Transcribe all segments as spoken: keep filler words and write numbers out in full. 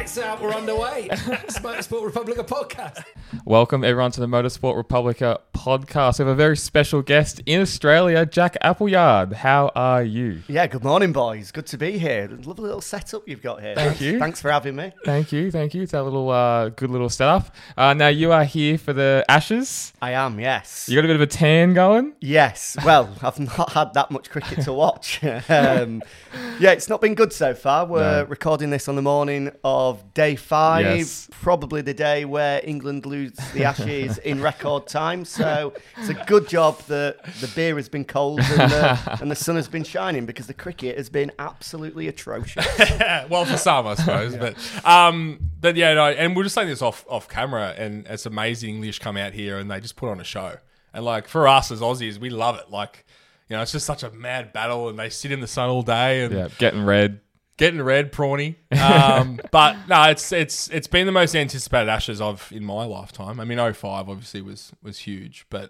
Lights out, we're underway. Motorsport Republica podcast. Welcome everyone to the Motorsport Republica podcast. We have a very special guest in Australia, Jack Appleyard. How are you? Yeah, good morning, boys. Good to be here. Lovely little setup you've got here. Thank thanks, you. Thanks for having me. Thank you, thank you. It's a little uh, good little setup. Uh, now you are here for the Ashes. I am, yes. You got a bit of a tan going? Yes. Well, I've not had that much cricket to watch. um, yeah, it's not been good so far. We're No. recording this on the morning of day five. Yes. Probably the day where England lose the Ashes in record time. So it's a good job that the beer has been cold and the, and the sun has been shining, because the cricket has been absolutely atrocious. Well, for some, I suppose. yeah. But um, but yeah, no, and we're just saying this off off camera, and it's amazing English come out here and they just put on a show. And like for us as Aussies, we love it. Like, you know, it's just such a mad battle, and they sit in the sun all day and Yeah, getting red. getting red, prawny. Um, but no, it's it's it's been the most anticipated Ashes I've in my lifetime. I mean, oh five obviously was was huge, but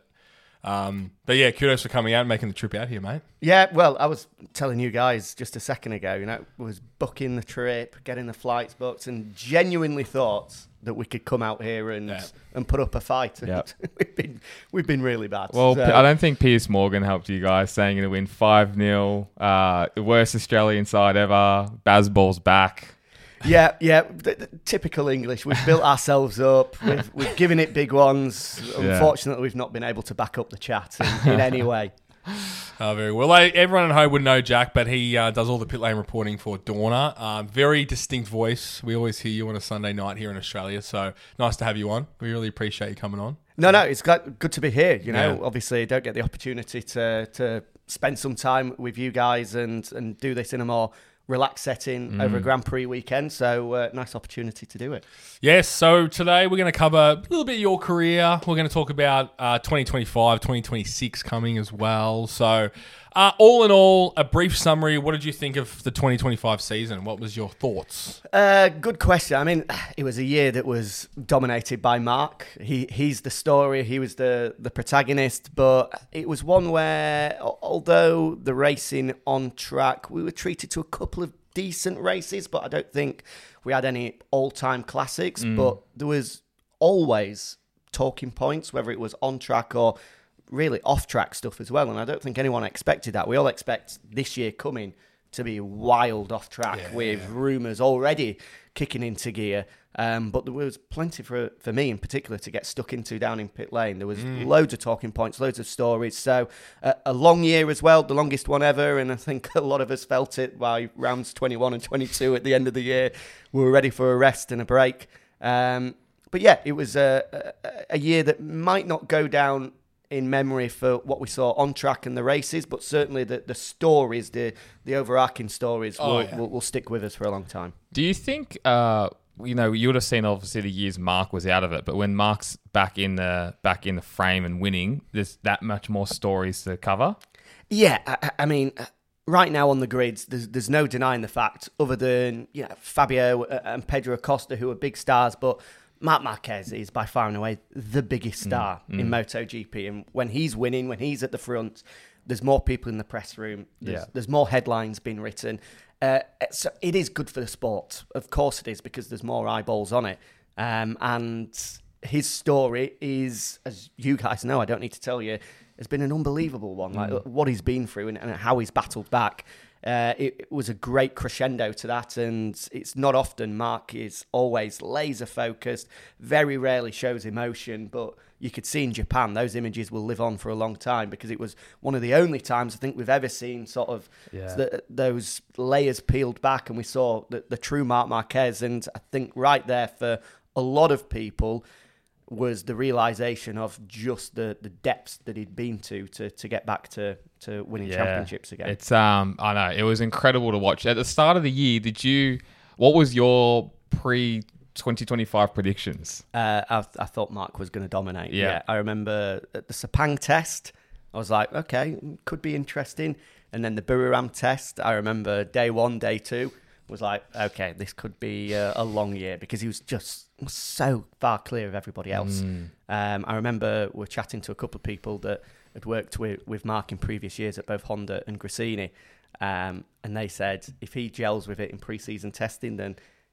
um, but yeah, kudos for coming out and making the trip out here, mate. Yeah, well, I was telling you guys just a second ago, you know, was booking the trip, getting the flights booked, and genuinely thought that we could come out here and Yeah. and put up a fight. And Yep. we've been we've been really bad. Well, So- I don't think Piers Morgan helped you guys, saying to win five nil. Uh, the worst Australian side ever. Bazball's back. yeah, yeah, the, the typical English. We've built ourselves up. We've we've given it big ones. Yeah. Unfortunately, we've not been able to back up the chat in, in any way. Oh, very well. Like, everyone at home would know Jack, but he uh, does all the pit lane reporting for Dorna. Uh, very distinct voice. We always hear you on a Sunday night here in Australia, so nice to have you on. We really appreciate you coming on. No, no, it's good, good to be here. You know, Yeah. obviously, don't get the opportunity to to spend some time with you guys and and do this in a more relaxed setting Mm. over a Grand Prix weekend. So, uh, nice opportunity to do it. Yes, so today we're going to cover a little bit of your career. We're going to talk about uh, twenty twenty-five, twenty twenty-six coming as well. So, uh, all in all, a brief summary. What did you think of the twenty twenty-five season? What was your thoughts? Uh, good question. I mean, it was a year that was dominated by Mark. He he's the story. He was the the protagonist. But it was one where, al- although the racing on track, we were treated to a couple of decent races, but I don't think we had any all-time classics. But there was always talking points, whether it was on track or really off-track stuff as well. And I don't think anyone expected that. We all expect this year coming to be wild off track Yeah. with rumours already kicking into gear. Um, but there was plenty for for me in particular to get stuck into down in pit lane. There was loads of talking points, loads of stories. So uh, a long year as well, the longest one ever. And I think a lot of us felt it by rounds twenty-one and twenty-two at the end of the year. We were ready for a rest and a break. Um, but yeah, it was a, a, a year that might not go down in memory for what we saw on track and the races, but certainly the, the stories, the the overarching stories Oh, will, yeah. will, will stick with us for a long time. Do you think, uh, you know, you would have seen obviously the years Mark was out of it, but when Mark's back in the back in the frame and winning, there's that much more stories to cover? Yeah, I, I mean, right now on the grids, there's there's no denying the fact, other than, you know, Fabio and Pedro Acosta, who are big stars, but Marc Marquez is by far and away the biggest star Mm, in mm. MotoGP. And when he's winning, when he's at the front, there's more people in the press room. There's, Yeah. there's more headlines being written. Uh, so it is good for the sport. Of course it is, because there's more eyeballs on it. Um, and his story is, as you guys know, I don't need to tell you, has been an unbelievable one. Like what he's been through and, and how he's battled back. Uh, it, it was a great crescendo to that, and it's not often Mark is always laser focused, very rarely shows emotion, but you could see in Japan those images will live on for a long time, because it was one of the only times I think we've ever seen sort of Yeah. the, those layers peeled back, and we saw the, the true Marc Marquez. And I think right there for a lot of people was the realization of just the, the depths that he'd been to to to get back to, to winning championships again. It's um, I know it was incredible to watch. At the start of the year, did you? What was your pre twenty twenty-five predictions? Uh, I, I thought Mark was going to dominate. Yeah. Yeah. I remember at the Sepang test, I was like, okay, could be interesting. And then the Buriram test, I remember day one, day two, was like, okay, this could be a, a long year, because he was just so far clear of everybody else. Mm. Um, I remember we were chatting to a couple of people that had worked with, with Mark in previous years at both Honda and Gresini. Um, and they said if he gels with it in pre-season testing, then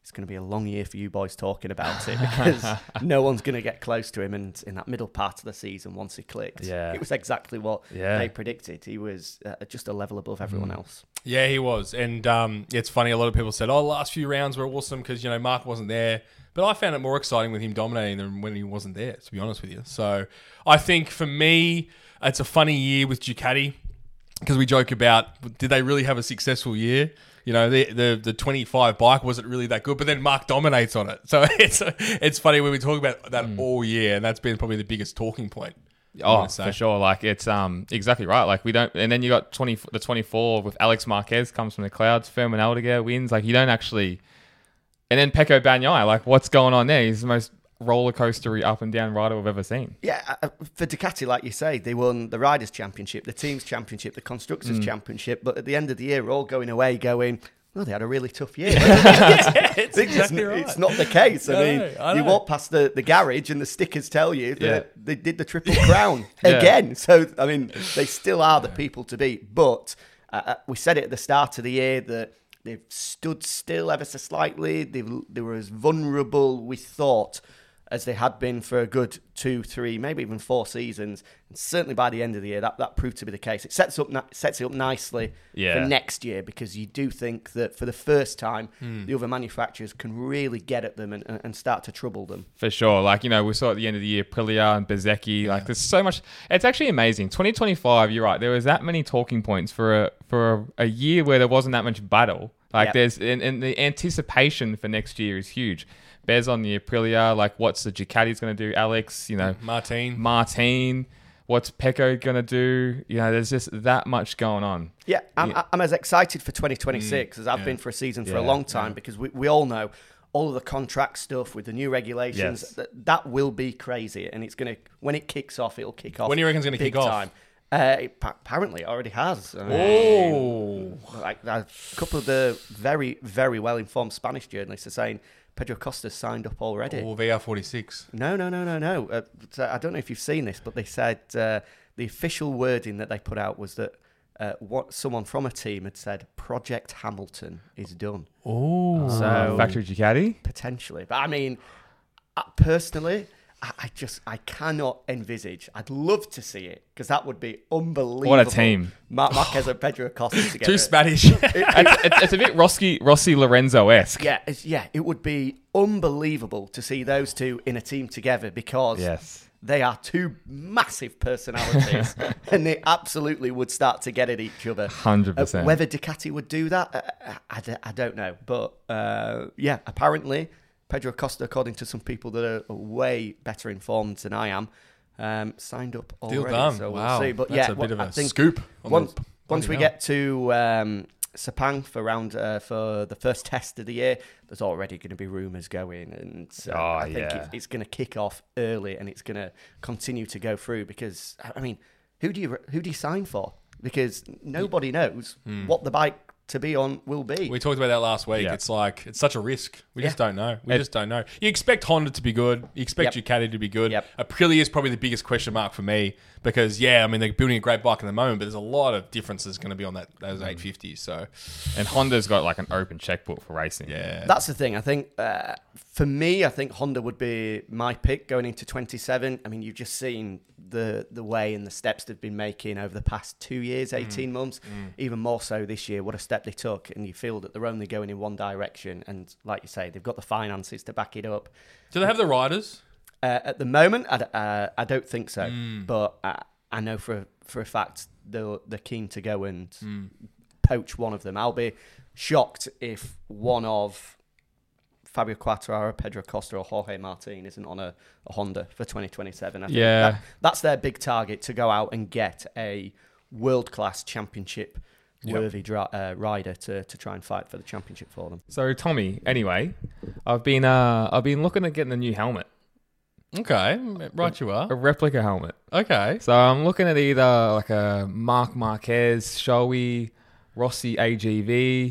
it's going to be a long year for you boys talking about it because no one's going to get close to him. And in that middle part of the season, once he clicked, Yeah. it was exactly what Yeah. they predicted. He was uh, just a level above everyone Mm. else. Yeah, he was. And um, it's funny, a lot of people said, oh, the last few rounds were awesome because, you know, Mark wasn't there. But I found it more exciting with him dominating than when he wasn't there, to be honest with you. So I think for me, it's a funny year with Ducati because we joke about, did they really have a successful year? You know, the, the the twenty-five bike wasn't really that good, but then Mark dominates on it. So it's it's funny when we talk about that Mm. all year, and that's been probably the biggest talking point. Oh, wanna say. for sure. Like it's um exactly right. Like we don't, and then you got twenty the twenty-four with Alex Marquez comes from the clouds. Furman Aldeguer wins. Like you don't actually, and then Pecco Bagnaia. Like what's going on there? He's the most roller coastery up and down rider we've ever seen. Yeah, uh, for Ducati, like you say, they won the Riders' Championship, the Teams' Championship, the Constructors' Mm. Championship, but at the end of the year, we're all going away going, well, they had a really tough year. it's, exactly it's, right. it's not the case. I I mean, know, I you know. walk past the, the garage and the stickers tell you that Yeah. they did the Triple Crown Yeah. again. So, I mean, they still are the people to beat. But uh, we said it at the start of the year that they've stood still ever so slightly. They've, they were as vulnerable, we thought, as they had been for a good two, three, maybe even four seasons. And certainly by the end of the year, that, that proved to be the case. It sets up ni- sets it up nicely Yeah. for next year because you do think that for the first time, Hmm. the other manufacturers can really get at them and, and start to trouble them. For sure. Like, you know, we saw at the end of the year, Aprilia and Bezecchi. Like, there's so much. It's actually amazing. twenty twenty-five, you're right. There was that many talking points for a, for a, a year where there wasn't that much battle. Like, Yep. there's, and, and the anticipation for next year is huge. Bez on the Aprilia. Like, what's the Ducati's going to do? Alex, you know, Martin. Martin. What's Pecco going to do? You know, there's just that much going on. Yeah, I'm, Yeah. I'm as excited for twenty twenty-six as I've yeah. been for a season for a Yeah, long time because we, we all know all of the contract stuff with the new regulations, Yes. that, that will be crazy. And it's going to, when it kicks off, it'll kick off. When do you reckon it's gonna big kick off? time. Uh, it, pa- apparently, it already has. I mean, Oh. like a couple of the very, very well-informed Spanish journalists are saying Pedro Costa's signed up already. Or V R forty-six. No, no, no, no, no. Uh, so I don't know if you've seen this, but they said uh, the official wording that they put out was that uh, what someone from a team had said, Project Hamilton is done, Oh. So, Factory Ducati? potentially. But I mean, uh, personally, I, I just I cannot envisage. I'd love to see it because that would be unbelievable. What a team. Mark Marquez and Pedro Acosta together. Too Spanish. it's, it's, it's a bit Rossi, Rossi Lorenzo-esque. Yeah, it's, yeah, it would be unbelievable to see those two in a team together because Yes. they are two massive personalities and they absolutely would start to get at each other. one hundred percent. Uh, whether Ducati would do that, uh, I, d- I don't know. But uh, yeah, apparently Pedro Acosta, according to some people that are way better informed than I am, um, signed up already. Deal done. So Wow. we'll see. But That's yeah, a bit what- of I a think scoop. on once, the- once we bloody hell. get to um, Sepang for round uh, for the first test of the year, there's already going to be rumours going, and uh, Oh, I think yeah. it, it's going to kick off early, and it's going to continue to go through because I mean, who do you who do you sign for? Because nobody knows what the bike to be on will be. We talked about that last week. Yeah. It's like, it's such a risk. We just Yeah. don't know. We It- just don't know. You expect Honda to be good. You expect Yep. Ducati to be good. Yep. Aprilia is probably the biggest question mark for me because, yeah, I mean, they're building a great bike at the moment, but there's a lot of differences going to be on that those eight fifties. So, And Honda's got like an open checkbook for racing. yeah. That's the thing. I think uh, for me, I think Honda would be my pick going into twenty-seven. I mean, you've just seen the the way and the steps they've been making over the past two years, eighteen months, even more so this year. What a step they took, and you feel that they're only going in one direction. And like you say, they've got the finances to back it up. Do they have the riders? Uh, at the moment, I, d- uh, I don't think so, Mm. but I, I know for for a fact they're they're keen to go and Mm. poach one of them. I'll be shocked if one of Fabio Quartararo, Pedro Costa, or Jorge Martin isn't on a, a Honda for twenty twenty-seven. I think Yeah. that, that's their big target, to go out and get a world-class championship Yep. worthy dri- uh, rider to, to try and fight for the championship for them. So Tommy, anyway, I've been uh I've been looking at getting a new helmet, Okay. Right, you a are. replica helmet. Okay. So I'm looking at either like a Marc Marquez, Shoei, Rossi A G V,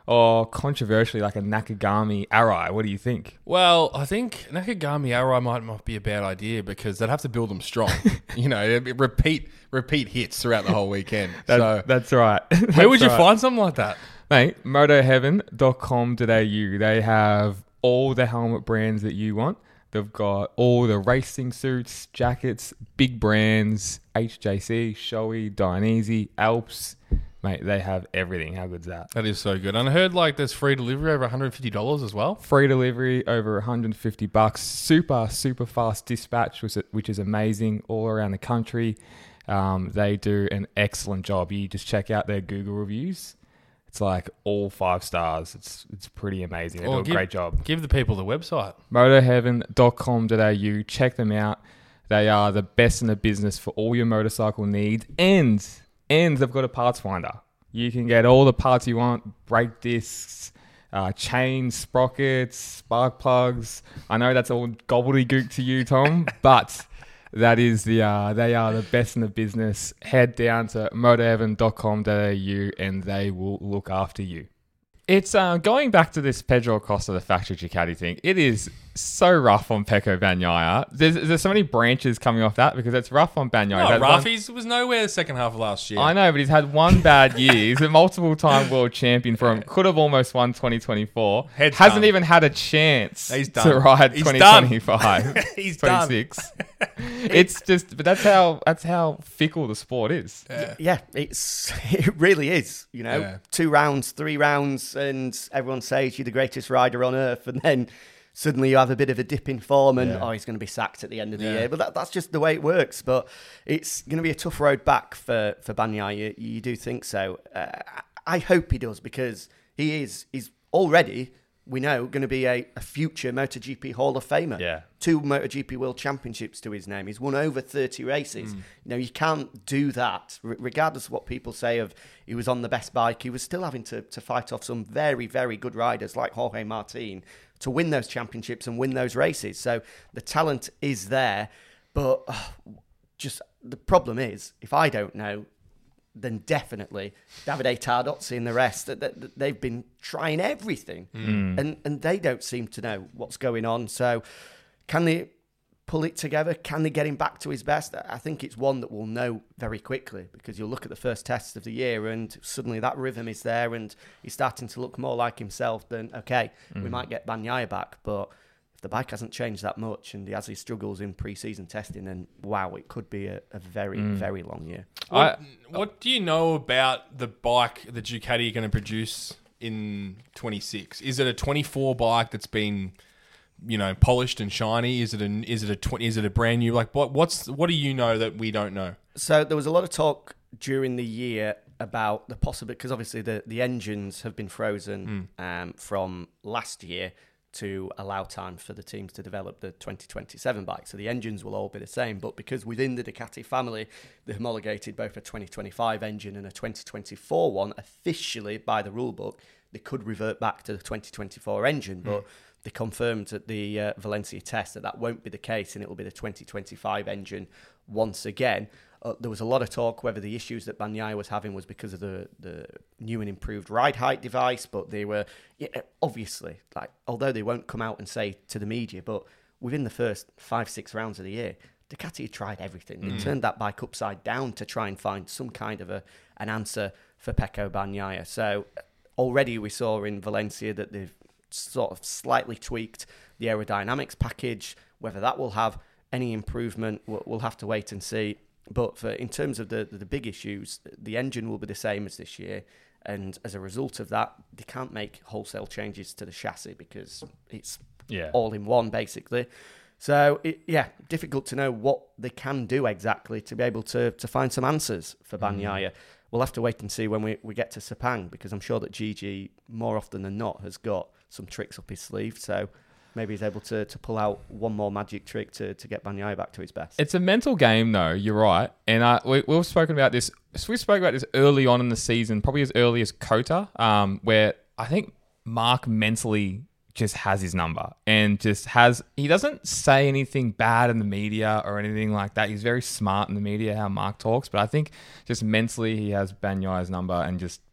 or controversially like a Nakagami Arai? What do you think? Well, I think Nakagami Arai might not be a bad idea because they'd have to build them strong. you know, it'd be repeat repeat hits throughout the whole weekend. That, so that's right. where would That's you right. find something like that? Mate, moto heaven dot com dot a u. They have all the helmet brands that you want. They've got all the racing suits, jackets, big brands, H J C, Shoei, Dainese, Alps. Mate, they have everything. How good's that? That is so good. And I heard like there's free delivery over one hundred fifty dollars as well. Free delivery over one hundred fifty bucks. Super, super fast dispatch, which is, which is amazing all around the country. Um, they do an excellent job. You just check out their Google reviews. It's like all five stars. It's it's pretty amazing. They Or do a give- great job. Give the people the website. moto heaven dot com dot a u. Check them out. They are the best in the business for all your motorcycle needs. And, and they've got a parts finder. You can get all the parts you want. Brake discs, uh, chains, sprockets, spark plugs. I know that's all gobbledygook to you, Tom, but that is the uh, they are the best in the business. Head down to moto heaven dot com dot a u and they will look after you. It's uh, going back to this Pedro Acosta, the factory Ducati thing. It is so rough on Pecco Bagnaia. There's, there's so many branches coming off that because it's rough on Bagnaia. He's No, had one- Rafi's was nowhere the second half of last year. I know, but he's had one bad year. He's a multiple-time world champion for him. Could have almost won twenty twenty-four. Head's Hasn't done. even had a chance He's to done. ride He's twenty done. twenty-five. He's done. twenty-six. It's just, but that's how that's how fickle the sport is. Yeah, it's it really is. You know, Yeah. two rounds, three rounds, and everyone says you're the greatest rider on earth, and then suddenly you have a bit of a dip in form, and Yeah. oh, he's going to be sacked at the end of the Yeah. year. But that, that's just the way it works. But it's going to be a tough road back for for Bagnaia. You, you do think so? Uh, I hope he does because he is. He's already. We know, going to be a, a future MotoGP Hall of Famer. Yeah. Two MotoGP World Championships to his name. He's won over thirty races. Mm. You know, you can't do that. R- regardless of what people say of he was on the best bike, he was still having to, to fight off some very, very good riders like Jorge Martin to win those championships and win those races. So the talent is there. But uh, just the problem is, if I don't know, then definitely Davide Tardozzi and the rest, that, that they've been trying everything, and and they don't seem to know what's going on. So, can they pull it together? Can they get him back to his best? I think it's one that we'll know very quickly because you'll look at the first test of the year, and suddenly that rhythm is there, and he's starting to look more like himself. Then okay, we might get Bagnaia back, but if the bike hasn't changed that much and he has his struggles in pre-season testing, then wow, it could be a, a very, very long year. What, I- what do you know about the bike that Ducati are going to produce in twenty-six? Is it a twenty-four bike that's been, you know, polished and shiny? Is it a is it a twenty? Is it a brand new? Like what? What's what do you know that we don't know? So there was a lot of talk during the year about the possibility, because obviously the, the engines have been frozen um, from last year to allow time for the teams to develop the twenty twenty-seven bike. So the engines will all be the same, but because within the Ducati family, they homologated both a twenty twenty-five engine and a twenty twenty-four one, officially by the rule book, they could revert back to the twenty twenty-four engine, but they confirmed at the uh, Valencia test that that won't be the case and it will be the twenty twenty-five engine once again. Uh, there was a lot of talk whether the issues that Bagnaia was having was because of the, the new and improved ride height device, but they were, yeah, obviously, like, although they won't come out and say to the media, but within the first five, six rounds of the year, Ducati had tried everything. They turned that bike upside down to try and find some kind of a an answer for Pecco Bagnaia. So already we saw in Valencia that they've sort of slightly tweaked the aerodynamics package. Whether that will have any improvement, we'll, we'll have to wait and see. But for in terms of the, the big issues, the engine will be the same as this year. And as a result of that, they can't make wholesale changes to the chassis because it's Yeah. all in one, basically. So, it, yeah, difficult to know what they can do exactly to be able to, to find some answers for Bagnaia. We'll have to wait and see when we, we get to Sepang, because I'm sure that Gigi, more often than not, has got some tricks up his sleeve. So maybe he's able to, to pull out one more magic trick to, to get Bagnaia back to his best. It's a mental game, though. You're right, and uh, we, we've spoken about this. So we spoke about this early on in the season, probably as early as Kota, um, where I think Mark mentally just has his number and just has. He doesn't say anything bad in the media or anything like that. He's very smart in the media how Mark talks, but I think just mentally he has Bagnaia's number and just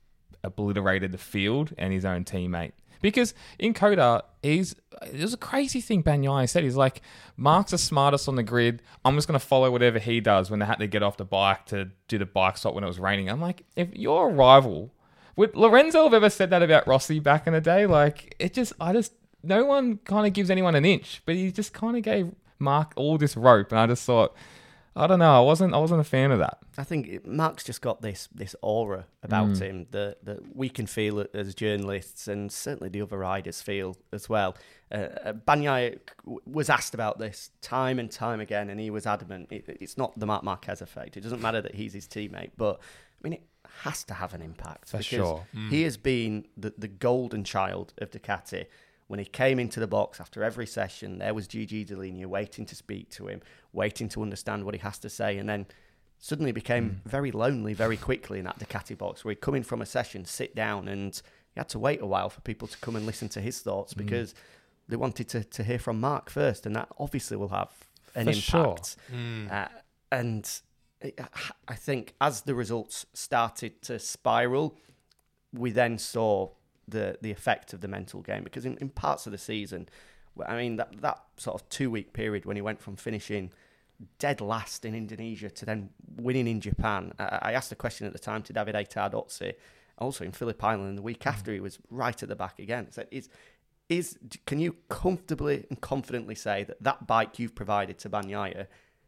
obliterated the field and his own teammate. Because in Coda, he's it was a crazy thing Bagnaia said. He's like, Mark's the smartest on the grid. I'm just going to follow whatever he does when they had to get off the bike to do the bike stop when it was raining. I'm like, if you're a rival, would Lorenzo have ever said that about Rossi back in the day? Like, it just, I just, no one kind of gives anyone an inch, but he just kind of gave Mark all this rope. And I just thought, I don't know. I wasn't. I wasn't a fan of that. I think it, Mark's just got this this aura about Mm. him that, that we can feel it as journalists, and certainly the other riders feel as well. Uh, uh, Bagnaia was asked about this time and time again, and he was adamant. It, it's not the Marc Marquez effect. It doesn't matter that he's his teammate, but I mean, it has to have an impact. For because sure. He has been the, the golden child of Ducati. When he came into the box after every session, there was Gigi Dall'Igna waiting to speak to him, waiting to understand what he has to say, and then suddenly became Mm. very lonely very quickly in that Ducati box, where he'd come in from a session, sit down, and he had to wait a while for people to come and listen to his thoughts because they wanted to, to hear from Mark first, and that obviously will have an For impact. sure. Uh, and it, I think as the results started to spiral, we then saw the the effect of the mental game, because in, in parts of the season, I mean, that, that sort of two-week period when he went from finishing dead last in Indonesia to then winning in Japan, I, I asked a question at the time to Davide Tardozzi, also in Phillip Island, the week after he was right at the back again. I said, is, is, can you comfortably and confidently say that that bike you've provided to Bagnaia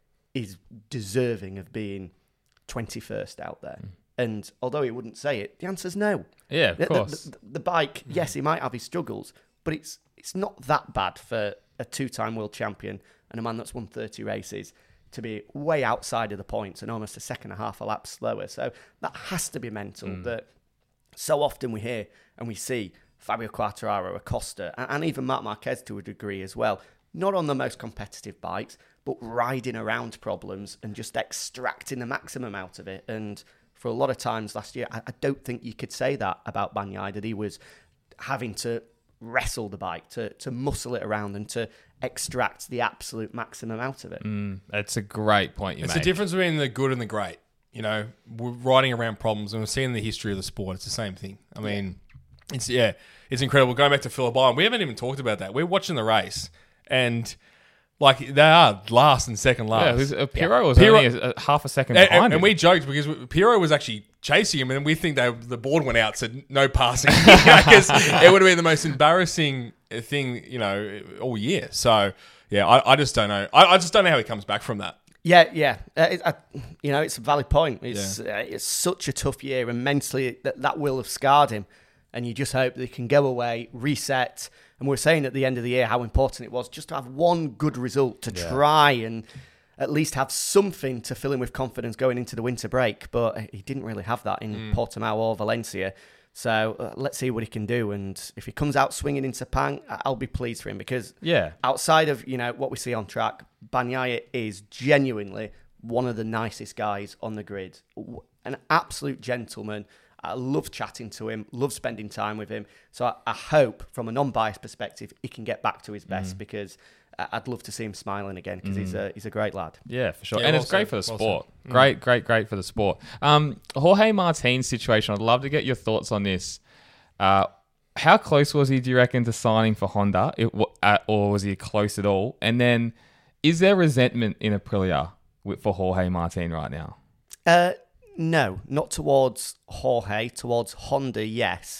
is deserving of being twenty-first out there? Mm. And although he wouldn't say it, the answer's no. Yeah, of The, course. the, the, the bike, yes, he might have his struggles, but it's it's not that bad for a two-time world champion and a man that's won thirty races to be way outside of the points and almost a second and a half a lap slower. So that has to be mental. Mm. That so often we hear and we see Fabio Quartararo, Acosta, and, and even Marc Marquez to a degree as well, not on the most competitive bikes, but riding around problems and just extracting the maximum out of it. And for a lot of times last year, I, I don't think you could say that about Bagnaia, that he was having to wrestle the bike, to to muscle it around and to extract the absolute maximum out of it. Mm, that's a great point you It's make. the difference between the good and the great. You know, we're riding around problems, and we're seeing the history of the sport. It's the same thing. I mean, yeah. it's yeah, it's incredible. Going back to Phillip Island, we haven't even talked about that. We're watching the race, and like they are last and second last. Yeah, it was, uh, Pirro Yeah. was Pirro- only a, a half a second And, behind and, him. and we joked because Pirro was actually chasing him, and we think they, the board went out, said no passing, because it would have been the most embarrassing thing, you know, all year. So yeah, I, I just don't know. I, I just don't know how he comes back from that. Yeah, yeah. Uh, it, I, you know, it's a valid point. It's yeah. uh, it's such a tough year, and mentally that, that will have scarred him. And you just hope that he can go away, reset. And we we're saying at the end of the year how important it was just to have one good result to yeah. try and at least have something to fill him with confidence going into the winter break. But he didn't really have that in mm. Portimao or Valencia. So uh, let's see what he can do. And if he comes out swinging in Sepang, I'll be pleased for him, because yeah. outside of, you know, what we see on track, Bagnaia is genuinely one of the nicest guys on the grid. An absolute gentleman. I love chatting to him, love spending time with him. So I, I hope, from a non-biased perspective, he can get back to his best, mm. because I'd love to see him smiling again, because mm. he's a he's a great lad. Yeah, for sure. Yeah, and well it's great said. for the Well sport. said. Great, great, great for the sport. Um, Jorge Martin's situation, I'd love to get your thoughts on this. Uh, how close was he, do you reckon, to signing for Honda? It, uh, or was he close at all? And then, is there resentment in Aprilia with, for Jorge Martin right now? Uh, no, not towards Jorge. Towards Honda, yes.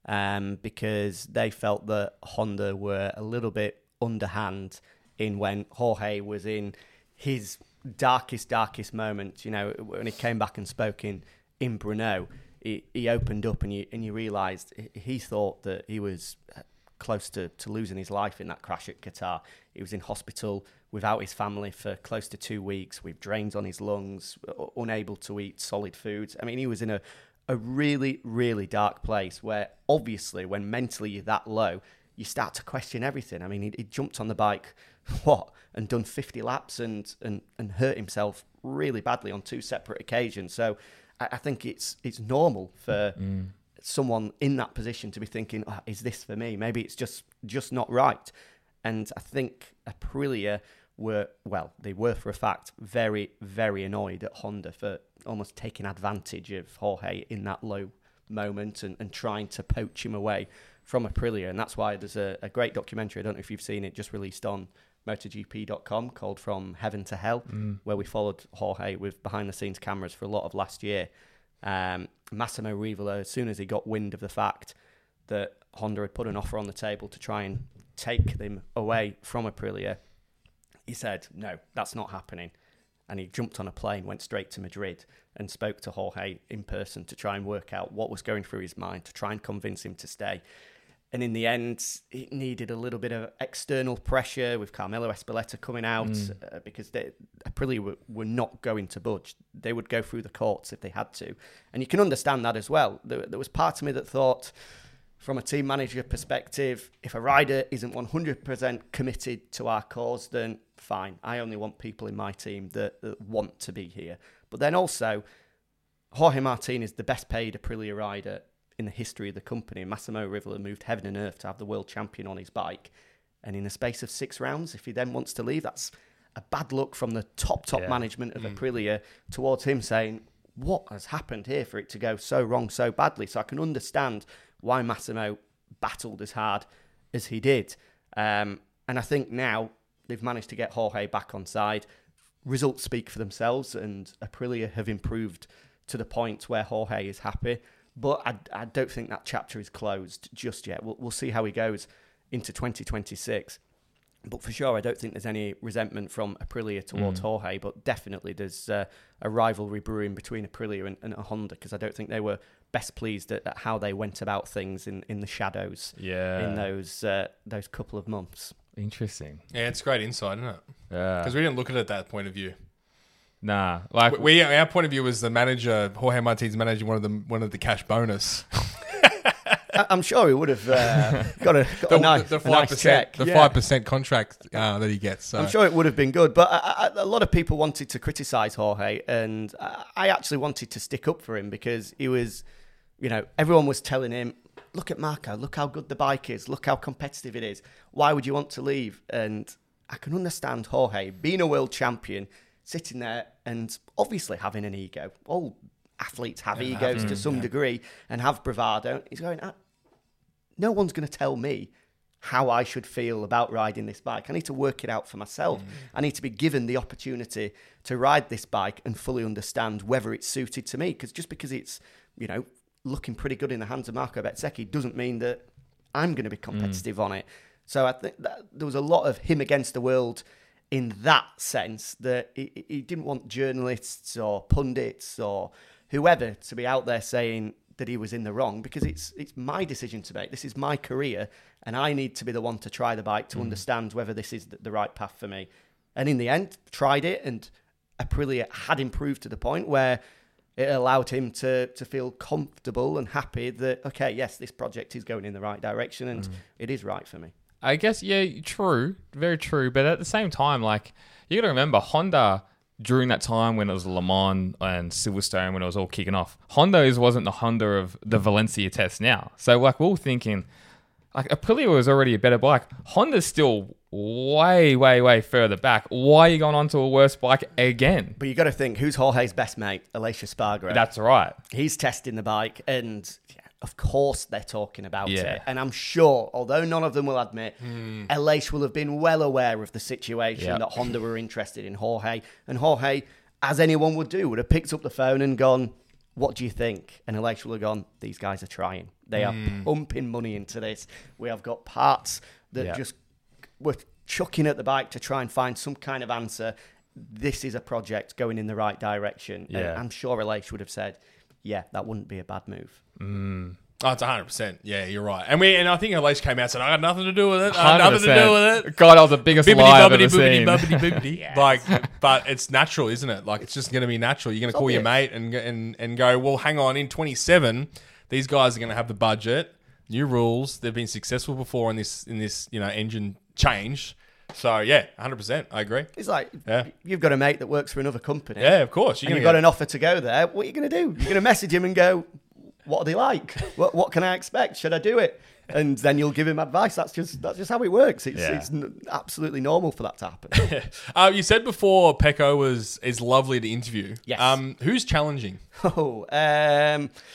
Um, because they felt that Honda were a little bit underhand in when Jorge was in his darkest, darkest moment. You know, when he came back and spoke in, in Brno, he, he opened up and you and you realised he thought that he was close to, to losing his life in that crash at Qatar. He was in hospital without his family for close to two weeks, with drains on his lungs, unable to eat solid foods. I mean, he was in a, a really, really dark place where, obviously, when mentally you're that low, you start to question everything. I mean, he, he jumped on the bike, what, and done fifty laps and, and, and hurt himself really badly on two separate occasions. So I, I think it's it's normal for mm. someone in that position to be thinking, oh, is this for me? Maybe it's just just not right. And I think Aprilia were, well, they were for a fact very, very annoyed at Honda for almost taking advantage of Jorge in that low moment and, and trying to poach him away from Aprilia. And that's why there's a, a great documentary, I don't know if you've seen it, just released on MotoGP dot com called From Heaven to Hell, mm. where we followed Jorge with behind-the-scenes cameras for a lot of last year. Um, Massimo Rivola, as soon as he got wind of the fact that Honda had put an offer on the table to try and take them away from Aprilia, he said, no, that's not happening. And he jumped on a plane, went straight to Madrid and spoke to Jorge in person to try and work out what was going through his mind, to try and convince him to stay. And in the end, it needed a little bit of external pressure with Carmelo Espeleta coming out mm. uh, because they, Aprilia were, were not going to budge. They would go through the courts if they had to. And you can understand that as well. There, there was part of me that thought, from a team manager perspective, if a rider isn't one hundred percent committed to our cause, then fine. I only want people in my team that, that want to be here. But then also, Jorge Martin is the best paid Aprilia rider in the history of the company. Massimo Rivola moved heaven and earth to have the world champion on his bike. And in the space of six rounds, if he then wants to leave, that's a bad look from the top, top yeah. management of mm. Aprilia towards him saying, what has happened here for it to go so wrong so badly? So I can understand why Massimo battled as hard as he did. Um, and I think now they've managed to get Jorge back on side. Results speak for themselves, and Aprilia have improved to the point where Jorge is happy. But I, I don't think that chapter is closed just yet. We'll, we'll see how he goes into twenty twenty-six. But for sure, I don't think there's any resentment from Aprilia towards mm. Jorge, but definitely there's uh, a rivalry brewing between Aprilia and, and Honda, because I don't think they were best pleased at, at how they went about things in, in the shadows yeah. in those uh, those couple of months. Interesting. Yeah, it's great insight, isn't it? Yeah. Because we didn't look at it that point of view. Nah, like we, our point of view was the manager, Jorge Martin's manager, one of the one of the cash bonus. I'm sure he would have uh, got a, got the, a nice, the five a nice percent, check. the yeah. five percent contract uh, that he gets. So. I'm sure it would have been good, but I, I, a lot of people wanted to criticise Jorge, and I actually wanted to stick up for him because he was, you know, everyone was telling him, "Look at Marco, look how good the bike is, look how competitive it is. Why would you want to leave?" And I can understand Jorge being a world champion, sitting there and obviously having an ego. All athletes have yeah, egos have, to some yeah. degree and have bravado. He's going, no one's going to tell me how I should feel about riding this bike. I need to work it out for myself. Mm. I need to be given the opportunity to ride this bike and fully understand whether it's suited to me. Because just because it's, you know, looking pretty good in the hands of Marco Bezzecchi doesn't mean that I'm going to be competitive mm. on it. So I think that there was a lot of him against the world in that sense, that he, he didn't want journalists or pundits or whoever to be out there saying that he was in the wrong, because it's it's my decision to make. This is my career, and I need to be the one to try the bike to mm. understand whether this is the right path for me. And in the end, tried it, and Aprilia had improved to the point where it allowed him to to feel comfortable and happy that, okay, yes, this project is going in the right direction, and mm. it is right for me. I guess, yeah, true. Very true. But at the same time, like, you got to remember, Honda, during that time when it was Le Mans and Silverstone, when it was all kicking off, Honda is, wasn't the Honda of the Valencia test now. So, like, we're all thinking, like, Aprilia was already a better bike. Honda's still way, way, way further back. Why are you going on to a worse bike again? But you got to think, who's Jorge's best mate? Aleix Espargaro. That's right. He's testing the bike, and of course they're talking about yeah. it. And I'm sure, although none of them will admit, mm. Aleix will have been well aware of the situation yep. that Honda were interested in Jorge. And Jorge, as anyone would do, would have picked up the phone and gone, what do you think? And Aleix will have gone, these guys are trying. They are mm. pumping money into this. We have got parts that yep. just were chucking at the bike to try and find some kind of answer. This is a project going in the right direction. Yeah. And I'm sure Aleix would have said, yeah, that wouldn't be a bad move. Mm. Oh, it's one hundred percent. Yeah, you're right. And we and I think Aleix came out and said, I got nothing to do with it. I had nothing to do with it. God, I was the biggest bibbidi, lie I've bubbidi, ever seen. Bubbidi, bubbidi, yes. Like, but it's natural, isn't it? Like, it's just going to be natural. You're going to call your mate and, and, and go, well, hang on, in twenty-seven, these guys are going to have the budget, new rules. They've been successful before in this, in this you know, engine change. So, yeah, one hundred percent. I agree. It's like, yeah. you've got a mate that works for another company. Yeah, of course. You're and you've got an offer to go there. What are you going to do? You're going to message him and go, what are they like? What what can I expect? Should I do it? And then you'll give him advice. That's just that's just how it works. It's, yeah. it's n- absolutely normal for that to happen. uh, you said before Pecco was is lovely to interview. Yes. Um, who's challenging? Oh, um,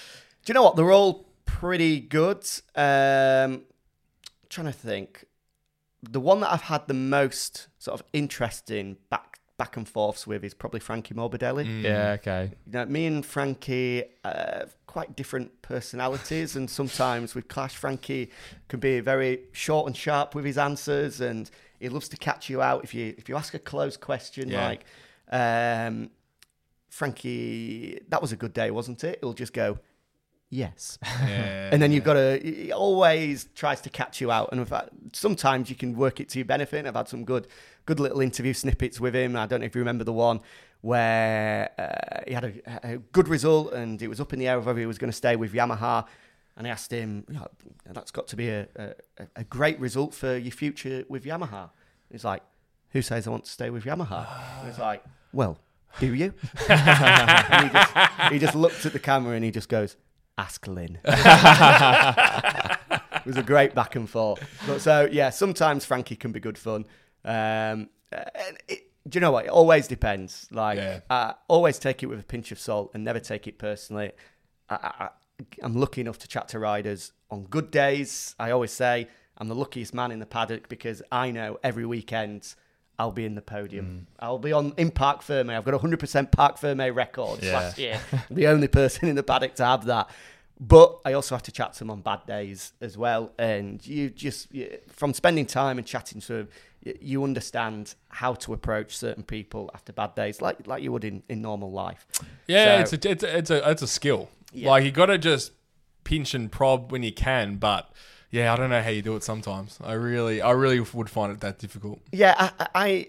you know what? They're all pretty good. Um, trying to think. The one that I've had the most sort of interesting back back and forths with is probably Frankie Morbidelli. Mm. Yeah, okay. You know, me and Frankie uh, have quite different personalities, and sometimes we clash. Frankie can be very short and sharp with his answers, and he loves to catch you out if you if you ask a closed question Yeah. like, um, Frankie, that was a good day, wasn't it? He'll just go, yes. Yeah. And then you've got to, he always tries to catch you out. And in fact, sometimes you can work it to your benefit. I've had some good, good little interview snippets with him. I don't know if you remember the one where uh, he had a, a good result and it was up in the air of whether he was going to stay with Yamaha. And I asked him, you know, that's got to be a, a, a great result for your future with Yamaha. He's like, who says I want to stay with Yamaha? And he's like, well, do you? And he, just, he just looked at the camera and he just goes, ask Lynn. It was a great back and forth. But so, yeah, sometimes Frankie can be good fun. Um, and it, do you know what? It always depends. Like, Yeah. uh, always take it with a pinch of salt and never take it personally. I, I, I'm lucky enough to chat to riders on good days. I always say I'm the luckiest man in the paddock because I know every weekend I'll be in the podium. Mm. I'll be on in Parc Ferme. I've got a one hundred percent Parc Ferme record Yeah. last year. The only person in the paddock to have that. But I also have to chat to them on bad days as well. And you just, you, from spending time and chatting to them, you, you understand how to approach certain people after bad days, like like you would in, in normal life. Yeah, So- it's a it's a it's a, it's a skill. Yeah. Like you got to just pinch and prod when you can, but yeah, I don't know how you do it sometimes. I really I really would find it that difficult. Yeah, I, I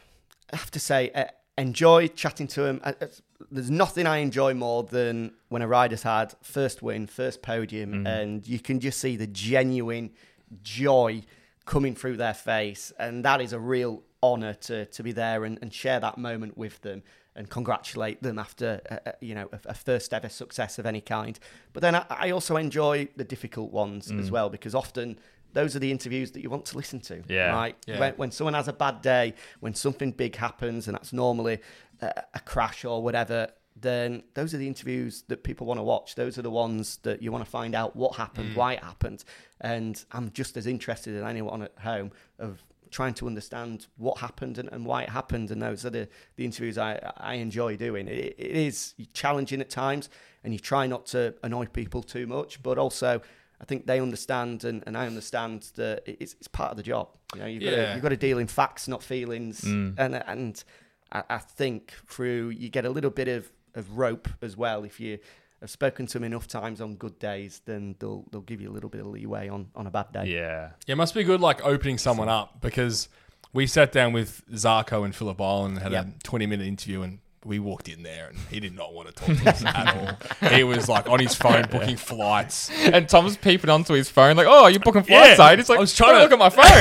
I have to say, uh, enjoy chatting to him. I, it's- there's nothing I enjoy more than when a rider's had first win, first podium, and you can just see the genuine joy coming through their face. And that is a real honour to, to be there and, and share that moment with them and congratulate them after, uh, you know, a, a first ever success of any kind. But then I, I also enjoy the difficult ones as well, because often those are the interviews that you want to listen to. Yeah. Right? Yeah. When, when someone has a bad day, when something big happens, and that's normally a, a crash or whatever, then those are the interviews that people want to watch. Those are the ones that you want to find out what happened, why it happened. And I'm just as interested as anyone at home of trying to understand what happened and, and why it happened. And those are the, the interviews I, I enjoy doing. It, it is challenging at times, and you try not to annoy people too much, but also I think they understand, and, and I understand that it's, it's part of the job. You know, you've, got Yeah. to, you've got to deal in facts, not feelings. And and I, I think through, you get a little bit of, of rope as well. If you have spoken to them enough times on good days, then they'll they'll give you a little bit of leeway on, on a bad day. Yeah. Yeah, it must be good like opening someone up, because we sat down with Zarko and Phillip Island and had Yep. a twenty minute interview, and we walked in there and he did not want to talk to us at all. He was like on his phone booking flights. And Tom's peeping onto his phone, like, "Oh, are you booking flights?" Yeah. Yeah. He's like, I was trying "Don't to- look at my phone."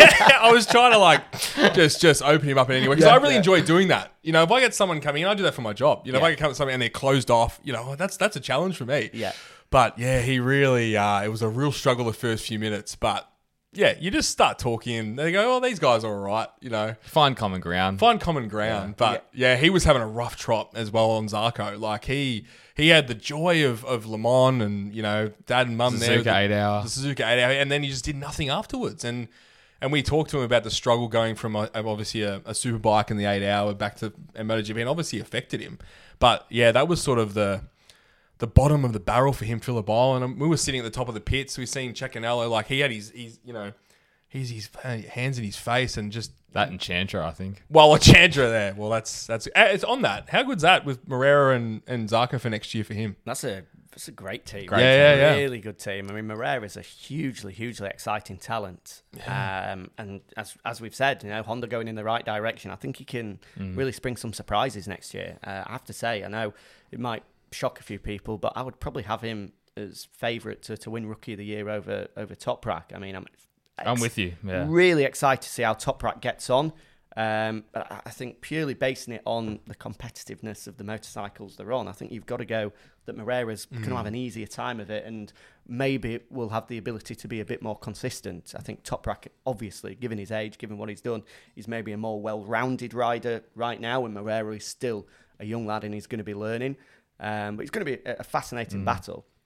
I was trying to like just just open him up in any way, because Yeah, I really yeah. enjoy doing that. You know, if I get someone coming in, I do that for my job. You know, Yeah. if I get come- something and they're closed off, you know, that's that's a challenge for me. Yeah. But yeah, he really uh, it was a real struggle the first few minutes. But yeah, you just start talking and they go, "Oh, these guys are all right." You know, Find common ground. find common ground. But yeah. he was having a rough trot as well on Zarko. Like he he had the joy of, of Le Mans and, you know, dad and mum there. Suzuka eight hour. The Suzuka eight hour. And then he just did nothing afterwards. And and we talked to him about the struggle going from a, obviously a, a super bike in the eight hour back to a MotoGP, and obviously affected him. But yeah, that was sort of the the bottom of the barrel for him, Phillip Island. And we were sitting at the top of the pits. We seen Cecchinello, like he had his, his you know, he's his hands in his face and just That and Chantra, I think. well, a Chandra there. Well, that's that's it's on that. How good's that with Moreira and and Zarko for next year for him? That's a that's a great team. Great Yeah, team. yeah, yeah. Really good team. I mean, Moreira is a hugely, hugely exciting talent. Um, and as as we've said, you know, Honda going in the right direction. I think he can really spring some surprises next year. Uh, I have to say, I know it might shock a few people, but I would probably have him as favourite to, to win Rookie of the Year over over Toprak. I mean, I'm I'm with you. Yeah. really excited to see how Toprak gets on. Um, but I- I think purely basing it on the competitiveness of the motorcycles they're on, I think you've got to go that Moreira's going to have an easier time of it, and maybe will have the ability to be a bit more consistent. I think Toprak, obviously, given his age, given what he's done, is maybe a more well-rounded rider right now, and Moreira is still a young lad and he's going to be learning. Um, but it's going to be a, a fascinating battle.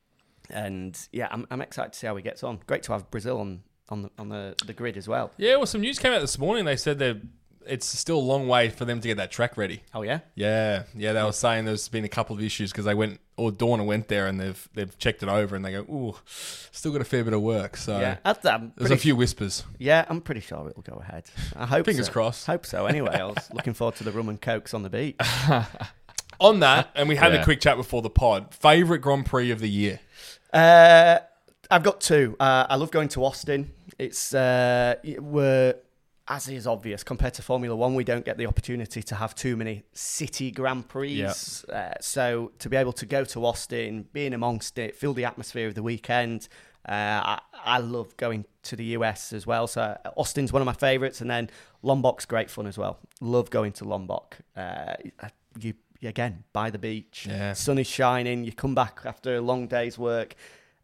And yeah, I'm, I'm excited to see how he gets on. Great to have Brazil on on the on the, the grid as well. Yeah, well, some news came out this morning. They said they're it's still a long way for them to get that track ready. Oh yeah, Yeah, yeah. They were saying there's been a couple of issues because they went, or Dorna went there and they've they've checked it over and they go, ooh, still got a fair bit of work. So yeah. That's, I'm there's pretty a few whispers. Yeah, I'm pretty sure it'll go ahead. I hope. Fingers so. crossed. Hope so. Anyway, I was looking forward to the rum and cokes on the beach. On that, and we had Yeah. a quick chat before the pod. Favorite Grand Prix of the year? Uh, I've got two. Uh, I love going to Austin. It's uh, we're as is obvious compared to Formula One, we don't get the opportunity to have too many city Grand Prix. Yeah. Uh, so to be able to go to Austin, being amongst it, feel the atmosphere of the weekend. Uh, I, I love going to the U S as well. So Austin's one of my favourites, and then Lombok's great fun as well. Love going to Lombok. Uh, you again by the beach, Yeah. sun is shining. You come back after a long day's work,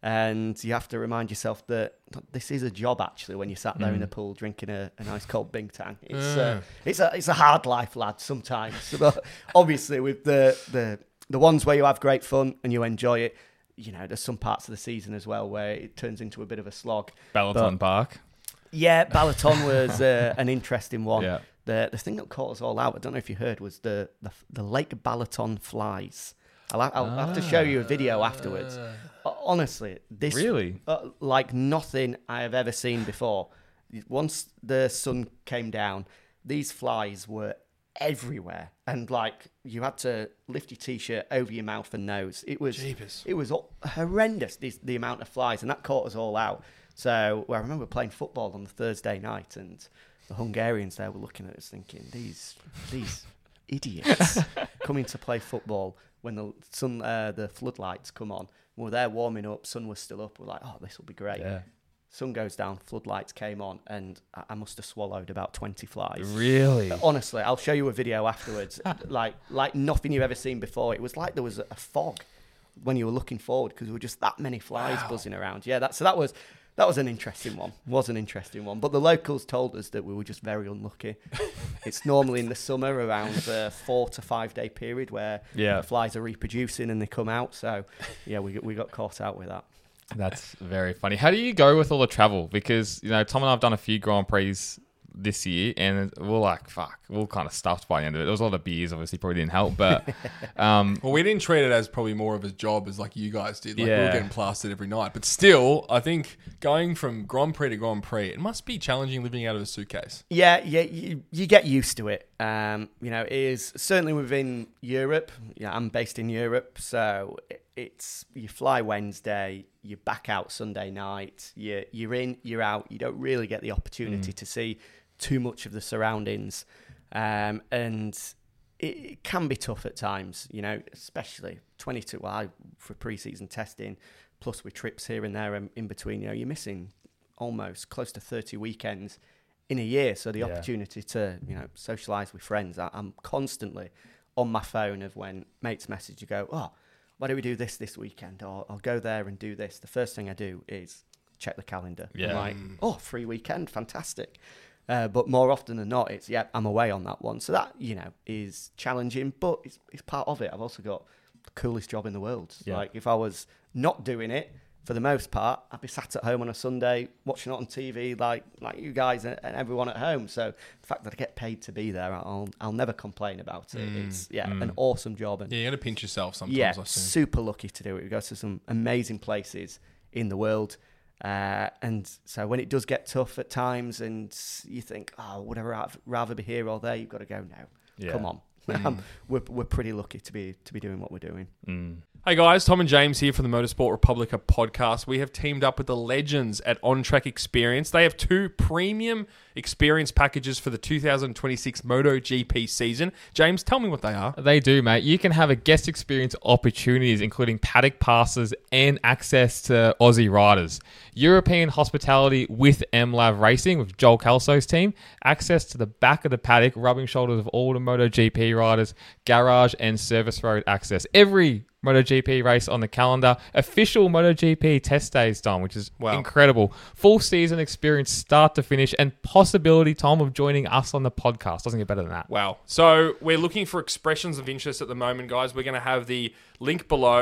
and you have to remind yourself that this is a job actually. When you're sat there in the pool drinking a, a nice cold Bingtang, it's uh, it's a it's a hard life, lad. Sometimes, but obviously with the the the ones where you have great fun and you enjoy it. You know, there's some parts of the season as well where it turns into a bit of a slog. Balaton Park. Yeah, Balaton was uh, an interesting one. Yeah. The the thing that caught us all out, I don't know if you heard, was the the, the Lake Balaton flies. I'll, I'll have to show you a video afterwards. Uh, Honestly, this Really? uh, like nothing I have ever seen before. Once the sun came down, these flies were everywhere, and like you had to lift your t-shirt over your mouth and nose. It was Jeepers. it was horrendous, the, the amount of flies, and that caught us all out. So well, I remember playing football on the Thursday night, and the Hungarians there were looking at us thinking, these these idiots coming to play football when the sun uh, the floodlights come on. We were there warming up, sun was still up. We're like, oh, this will be great. Yeah. Sun goes down, floodlights came on, and I I must have swallowed about twenty flies. Really? Honestly, I'll show you a video afterwards. like like nothing you've ever seen before. It was like there was a fog when you were looking forward because there were just that many flies buzzing around. Yeah, that so that was that was an interesting one. Was an interesting one. But the locals told us that we were just very unlucky. It's normally in the summer around a four to five day period where Yeah. the flies are reproducing and they come out. So yeah, we we got caught out with that. That's very funny. How do you go with all the travel? Because, you know, Tom and I have done a few Grand Prix this year, and we're like, fuck, we're all kind of stuffed by the end of it. There was a lot of beers, obviously, probably didn't help, but um, Well, we didn't treat it as probably more of a job as like you guys did. Like we were Yeah. getting plastered every night. But still, I think going from Grand Prix to Grand Prix, it must be challenging living out of a suitcase. Yeah, yeah, you, you get used to it. Um, you know, it is certainly within Europe. Yeah, I'm based in Europe, so it, it's you fly Wednesday, you back out Sunday night. You you're in, you're out. You don't really get the opportunity to see too much of the surroundings, um, and it, it can be tough at times. You know, especially twenty-two. Well, I, for pre-season testing, plus with trips here and there in, in between. You know, you're missing almost close to thirty weekends in a year, so the Yeah. opportunity to, you know, socialise with friends. I, I'm constantly on my phone of when mates message you go, oh, why don't we do this this weekend? Or I'll go there and do this. The first thing I do is check the calendar. I'm Yeah. like, oh, free weekend, fantastic. Uh, but more often than not, it's, yeah, I'm away on that one. So that, you know, is challenging, but it's, it's part of it. I've also got the coolest job in the world. Yeah. Like, if I was not doing it, for the most part, I'd be sat at home on a Sunday watching it on T V like like you guys and, and everyone at home. So the fact that I get paid to be there, I'll I'll never complain about it. It's yeah, an awesome job. And Yeah, you got to pinch yourself sometimes. yeah, I think. super lucky to do it. We go to some amazing places in the world. Uh, and so when it does get tough at times and you think, oh, would I ra- rather be here or there? You've got to go, no, Yeah. come on. Um, we're, we're pretty lucky to be to be doing what we're doing. mm. Hey guys, Tom and James here for the Motorsport Republica podcast. We have teamed up with the legends at On Track Experience. They have two premium experience packages for the two thousand twenty-six MotoGP season. James, tell me what they are. They do, mate. You can have a guest experience opportunities, including paddock passes and access to Aussie riders. European hospitality with M Lav Racing with Joel Kelso's team. Access to the back of the paddock, rubbing shoulders of all the MotoGP riders. Garage and service road access. Every MotoGP race on the calendar. Official MotoGP test days done, which is Wow. incredible. Full season experience start to finish and possibility, Tom, of joining us on the podcast. Doesn't get better than that. Wow. So we're looking for expressions of interest at the moment, guys. We're going to have the link below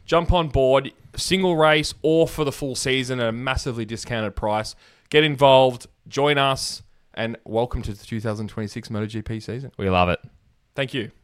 Jump on board, single race or for the full season at a massively discounted price. Get involved, join us, and welcome to the two thousand twenty-six MotoGP season. We love it. Thank you.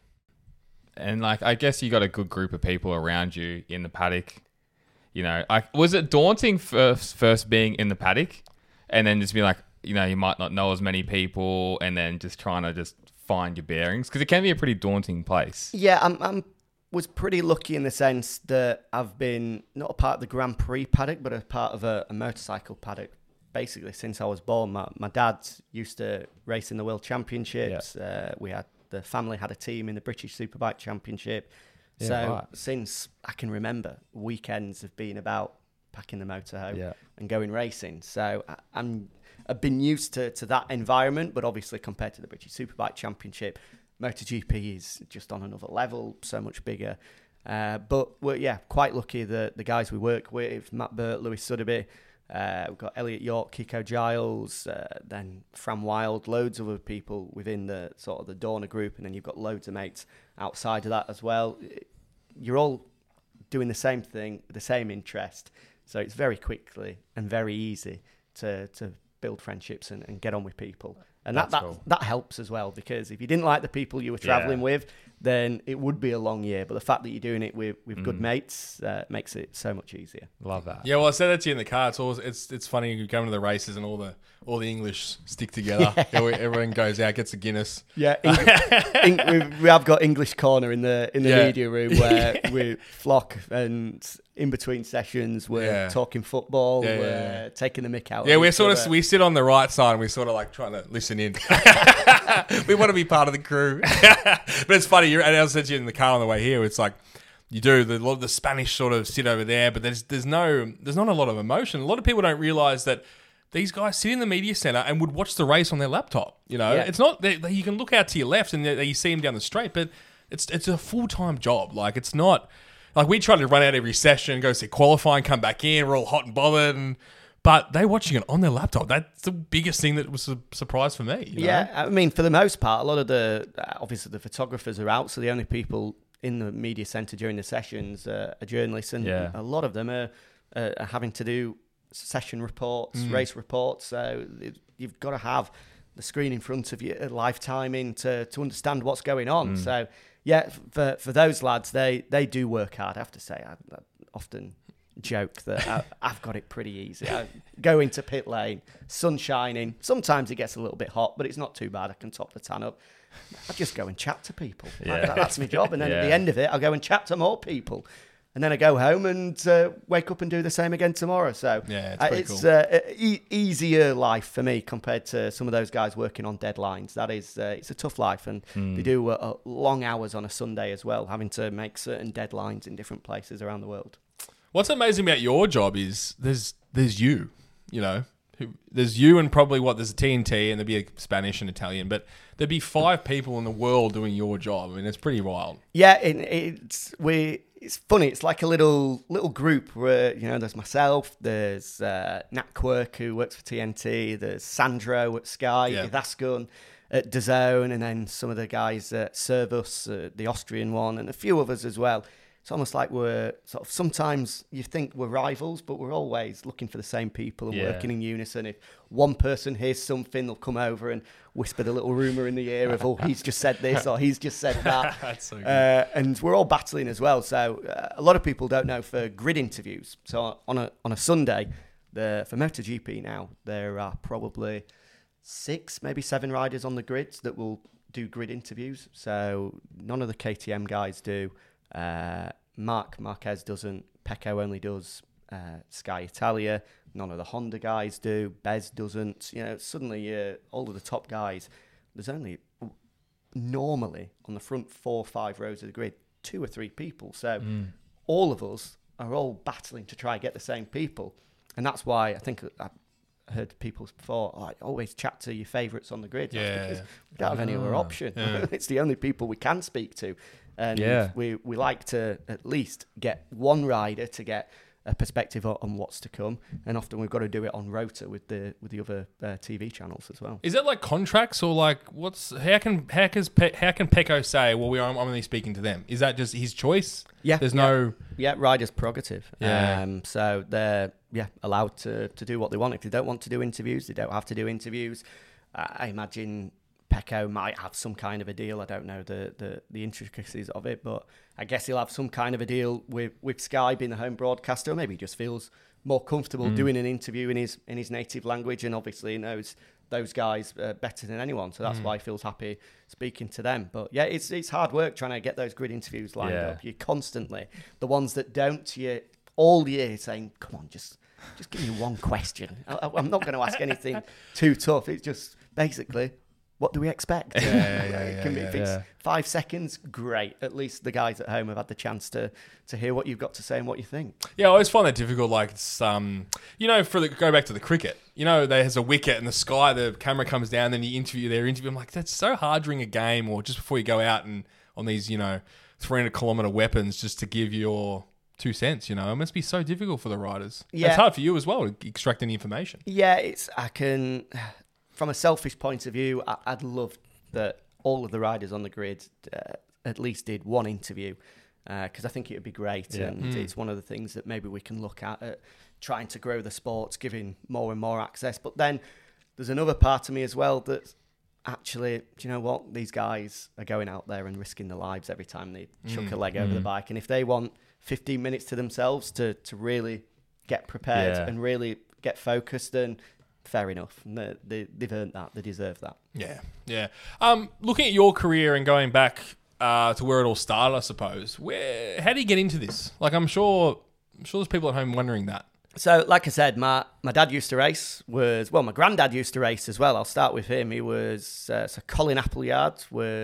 And like, I guess you got a good group of people around you in the paddock. You know, like, was it daunting first, first being in the paddock, and then just be like, you know, you might not know as many people, and then just trying to just find your bearings, because it can be a pretty daunting place. Yeah, I'm, I'm was pretty lucky in the sense that I've been not a part of the Grand Prix paddock, but a part of a, a motorcycle paddock basically since I was born. My, my dad used to race in the World Championships. Yeah. Uh, we had the family had a team in the British Superbike Championship. Yeah, so right. Since I can remember, weekends have been about packing the motorhome yeah. and going racing. So I, I'm I've been used to, to that environment, but obviously compared to the British Superbike Championship, MotoGP is just on another level, so much bigger. Uh, but we're, yeah, quite lucky that the guys we work with, Matt Burt, Lewis Sotheby, uh, we've got Elliot York, Kiko Giles, uh, then Fran Wild, loads of other people within the sort of the Dorna group, and then you've got loads of mates outside of that as well. You're all doing the same thing, the same interest, so it's very quickly and very easy to to build friendships and, and get on with people. And that that, cool. that helps as well, because if you didn't like the people you were travelling yeah. with, then it would be a long year. But the fact that you're doing it with, with mm. good mates uh, makes it so much easier. Love that. Yeah, well, I said that to you in the car. It's always, it's it's funny you go into the races and all the all the English stick together. Yeah. Everyone goes out, gets a Guinness. Yeah, Eng- Eng- we have got English corner in the in the yeah. media room where we flock, and in between sessions we're yeah. talking football, yeah, we're yeah. taking the mick out. Yeah, we're sort other. of we sit on the right side and we're sort of like trying to listen in. We want to be part of the crew. But it's funny, you're, and I said to you in the car on the way here, it's like you do the a lot of the Spanish sort of sit over there, but there's there's no there's not a lot of emotion. A lot of people don't realise that these guys sit in the media centre and would watch the race on their laptop. You know, yeah. it's not they, they, you can look out to your left and they, you see them down the straight, but it's it's a full time job. Like it's not like we try to run out every session, go see qualifying, come back in, we're all hot and bothered, and but they're watching it on their laptop. That's the biggest thing that was a surprise for me. You know? Yeah, I mean, for the most part, a lot of the obviously the photographers are out, so the only people in the media centre during the sessions uh, are journalists, and yeah. a lot of them are, uh, are having to do session reports, mm. race reports. So it, you've got to have the screen in front of you, live timing to to understand what's going on. Mm. So yeah, for for those lads, they they do work hard. I have to say, I, I often joke that I, I've got it pretty easy. I go into pit lane, sun shining. Sometimes it gets a little bit hot, but it's not too bad. I can top the tan up. I just go and chat to people. Yeah. That, that's my job. And then yeah. at the end of it, I'll go and chat to more people. And then I go home and uh, wake up and do the same again tomorrow. So yeah, it's, uh, it's cool. uh, e- easier life for me compared to some of those guys working on deadlines. That is, uh, it's a tough life, and mm. they do uh, uh, long hours on a Sunday as well, having to make certain deadlines in different places around the world. What's amazing about your job is there's there's you, you know. There's you and probably what there's a T N T and there'd be a Spanish and Italian, but there'd be five people in the world doing your job. I mean, it's pretty wild. Yeah, it, it's we. It's funny. It's like a little little group where, you know, there's myself, there's uh, Nat Quirk who works for T N T, there's Sandro at Sky, yeah. Ivascun at DAZN, and then some of the guys at Servus, uh, the Austrian one, and a few others as well. It's almost like we're sort of, sometimes you think we're rivals, but we're always looking for the same people and yeah. working in unison. If one person hears something, they'll come over and whisper the little rumour in the ear of, oh, he's just said this or he's just said that. That's so good. Uh, and we're all battling as well. So uh, a lot of people don't know for grid interviews. So on a on a Sunday, the, for MotoGP now, there are probably six, maybe seven riders on the grids that will do grid interviews. So none of the K T M guys do. Uh, Marc Marquez doesn't. Pecco only does. Uh, Sky Italia. None of the Honda guys do. Bez doesn't. You know, suddenly uh, all of the top guys. There's only normally on the front four or five rows of the grid two or three people. So mm. all of us are all battling to try and get the same people, and that's why I think I heard people before. Oh, I always chat to your favourites on the grid. Yeah, because we don't have any other option. Yeah. It's the only people we can speak to. And yeah. we, we like to at least get one rider to get a perspective on, on what's to come. And often we've got to do it on rota with the with the other uh, T V channels as well. Is that like contracts or like what's how can how can Pe- how can Pecco say, well, we are, I'm only speaking to them? Is that just his choice? Yeah, There's yeah. no Yeah, riders' prerogative. Yeah. Um, so they're yeah allowed to, to do what they want. If they don't want to do interviews, they don't have to do interviews. Uh, I imagine Pecco might have some kind of a deal. I don't know the, the, the intricacies of it, but I guess he'll have some kind of a deal with, with Sky being the home broadcaster. Or maybe he just feels more comfortable Mm. doing an interview in his in his native language, and obviously he knows those guys uh, better than anyone. So that's Mm. why he feels happy speaking to them. But yeah, it's it's hard work trying to get those grid interviews lined Yeah. up. You constantly the ones that don't, you all year saying, "Come on, just just give me one question. I, I'm not going to ask anything too tough. It's just basically." What do we expect? Yeah, yeah, yeah, It can be, yeah, if it's yeah. five seconds, great. At least the guys at home have had the chance to to hear what you've got to say and what you think. Yeah, I always find that difficult. Like, it's, um, you know, for the go back to the cricket. You know, there's a wicket in the sky. The camera comes down, then you interview their interview. I'm like, that's so hard during a game, or just before you go out and on these, you know, three hundred kilometer weapons, just to give your two cents. You know, it must be so difficult for the riders. Yeah. It's hard for you as well to extract any information. Yeah, it's I can. From a selfish point of view, I, I'd love that all of the riders on the grid uh, at least did one interview, because uh, I think it would be great. Yeah. And Mm. it's one of the things that maybe we can look at, at trying to grow the sports, giving more and more access. But then there's another part of me as well that actually, do you know what? These guys are going out there and risking their lives every time they chuck Mm. a leg over the Mm. bike. And if they want fifteen minutes to themselves to, to really get prepared Yeah. and really get focused, then fair enough. They, they, they've earned that. They deserve that. Yeah, yeah. Um, looking at your career and going back uh, to where it all started, I suppose. Where, how do you get into this? Like, I'm sure, I'm sure there's people at home wondering that. So, like I said, my, my dad used to race. Was well, my granddad used to race as well. I'll start with him. He was uh, so Colin Appleyard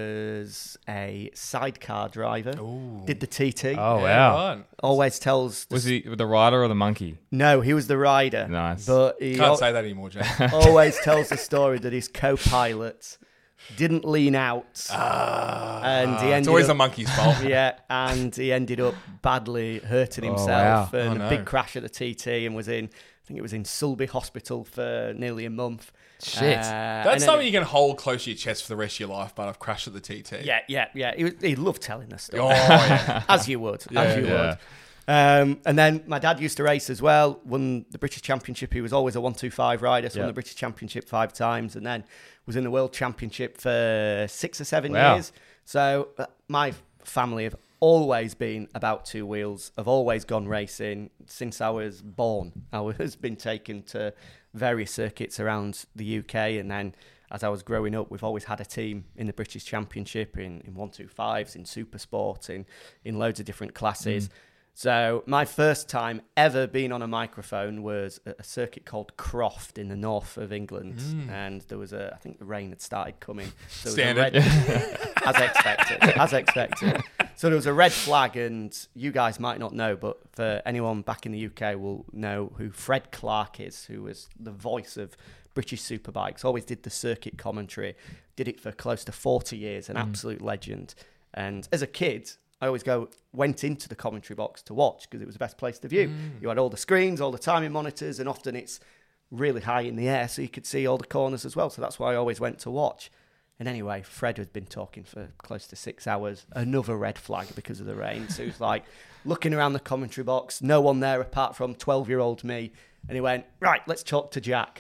was a sidecar driver. Ooh. Did the T T. Oh, Yeah, wow. right. Always tells. The Was he the rider or the monkey? No, he was the rider. Nice. But he Can't al- say that anymore, Jay. always tells the story that his co-pilot didn't lean out, Ah, and he it's ended always up, the monkey's fault. yeah, and he ended up badly hurting Oh, himself, wow. and Oh, a no. big crash at the T T, and was in, I think it was in Sulby Hospital for nearly a month. Shit. Uh, That's and then- something you can hold close to your chest for the rest of your life, but I've crashed at the T T. Yeah, yeah, yeah. He, was- he loved telling the story, Oh, yeah. as you would, Yeah, as you yeah. would. Um, and then my dad used to race as well, won the British Championship. He was always a one two five rider, so won Yeah. the British Championship five times, and then was in the World Championship for six or seven Wow. years. So uh, my family have always been about two wheels. I've always gone racing since I was born. I was been taken to various circuits around the U K, and then as I was growing up, we've always had a team in the British Championship, in, in one two fives, in Super Sport, in, in loads of different classes. So my first time ever being on a microphone was at a circuit called Croft in the north of England, and there was a, I think the rain had started coming. So there was a Standard. red- as expected, as expected. So there was a red flag, and you guys might not know, but for anyone back in the U K will know who Fred Clark is, who was the voice of British Superbikes, always did the circuit commentary, did it for close to forty years, an absolute legend. And as a kid, I always go, went into the commentary box to watch because it was the best place to view. You had all the screens, all the timing monitors, and often it's really high in the air, so you could see all the corners as well. So that's why I always went to watch. And anyway, Fred had been talking for close to six hours. Another red flag because of the rain. So he was like looking around the commentary box, no one there apart from twelve-year-old me. And he went, right, let's talk to Jack.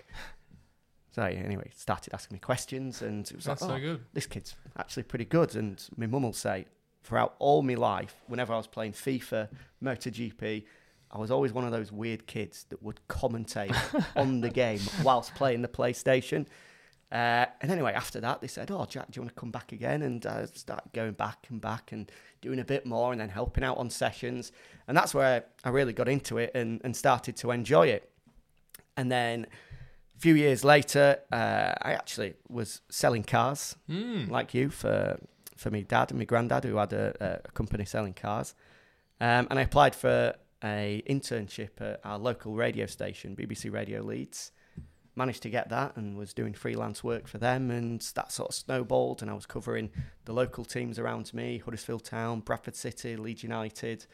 So anyway, he started asking me questions, and it was That's like, so oh, good. this kid's actually pretty good. And my mum will say, throughout all my life, whenever I was playing FIFA, MotoGP, I was always one of those weird kids that would commentate on the game whilst playing the PlayStation. Uh, and anyway, after that, they said, oh, Jack, do you want to come back again? And I started going back and back and doing a bit more and then helping out on sessions. And that's where I really got into it and, and started to enjoy it. And then a few years later, uh, I actually was selling cars, Mm. like you, for for my dad and my granddad, who had a, a company selling cars. Um, and I applied for a internship at our local radio station, B B C Radio Leeds. Managed to get that and was doing freelance work for them, and that sort of snowballed, and I was covering the local teams around me, Huddersfield Town, Bradford City, Leeds United.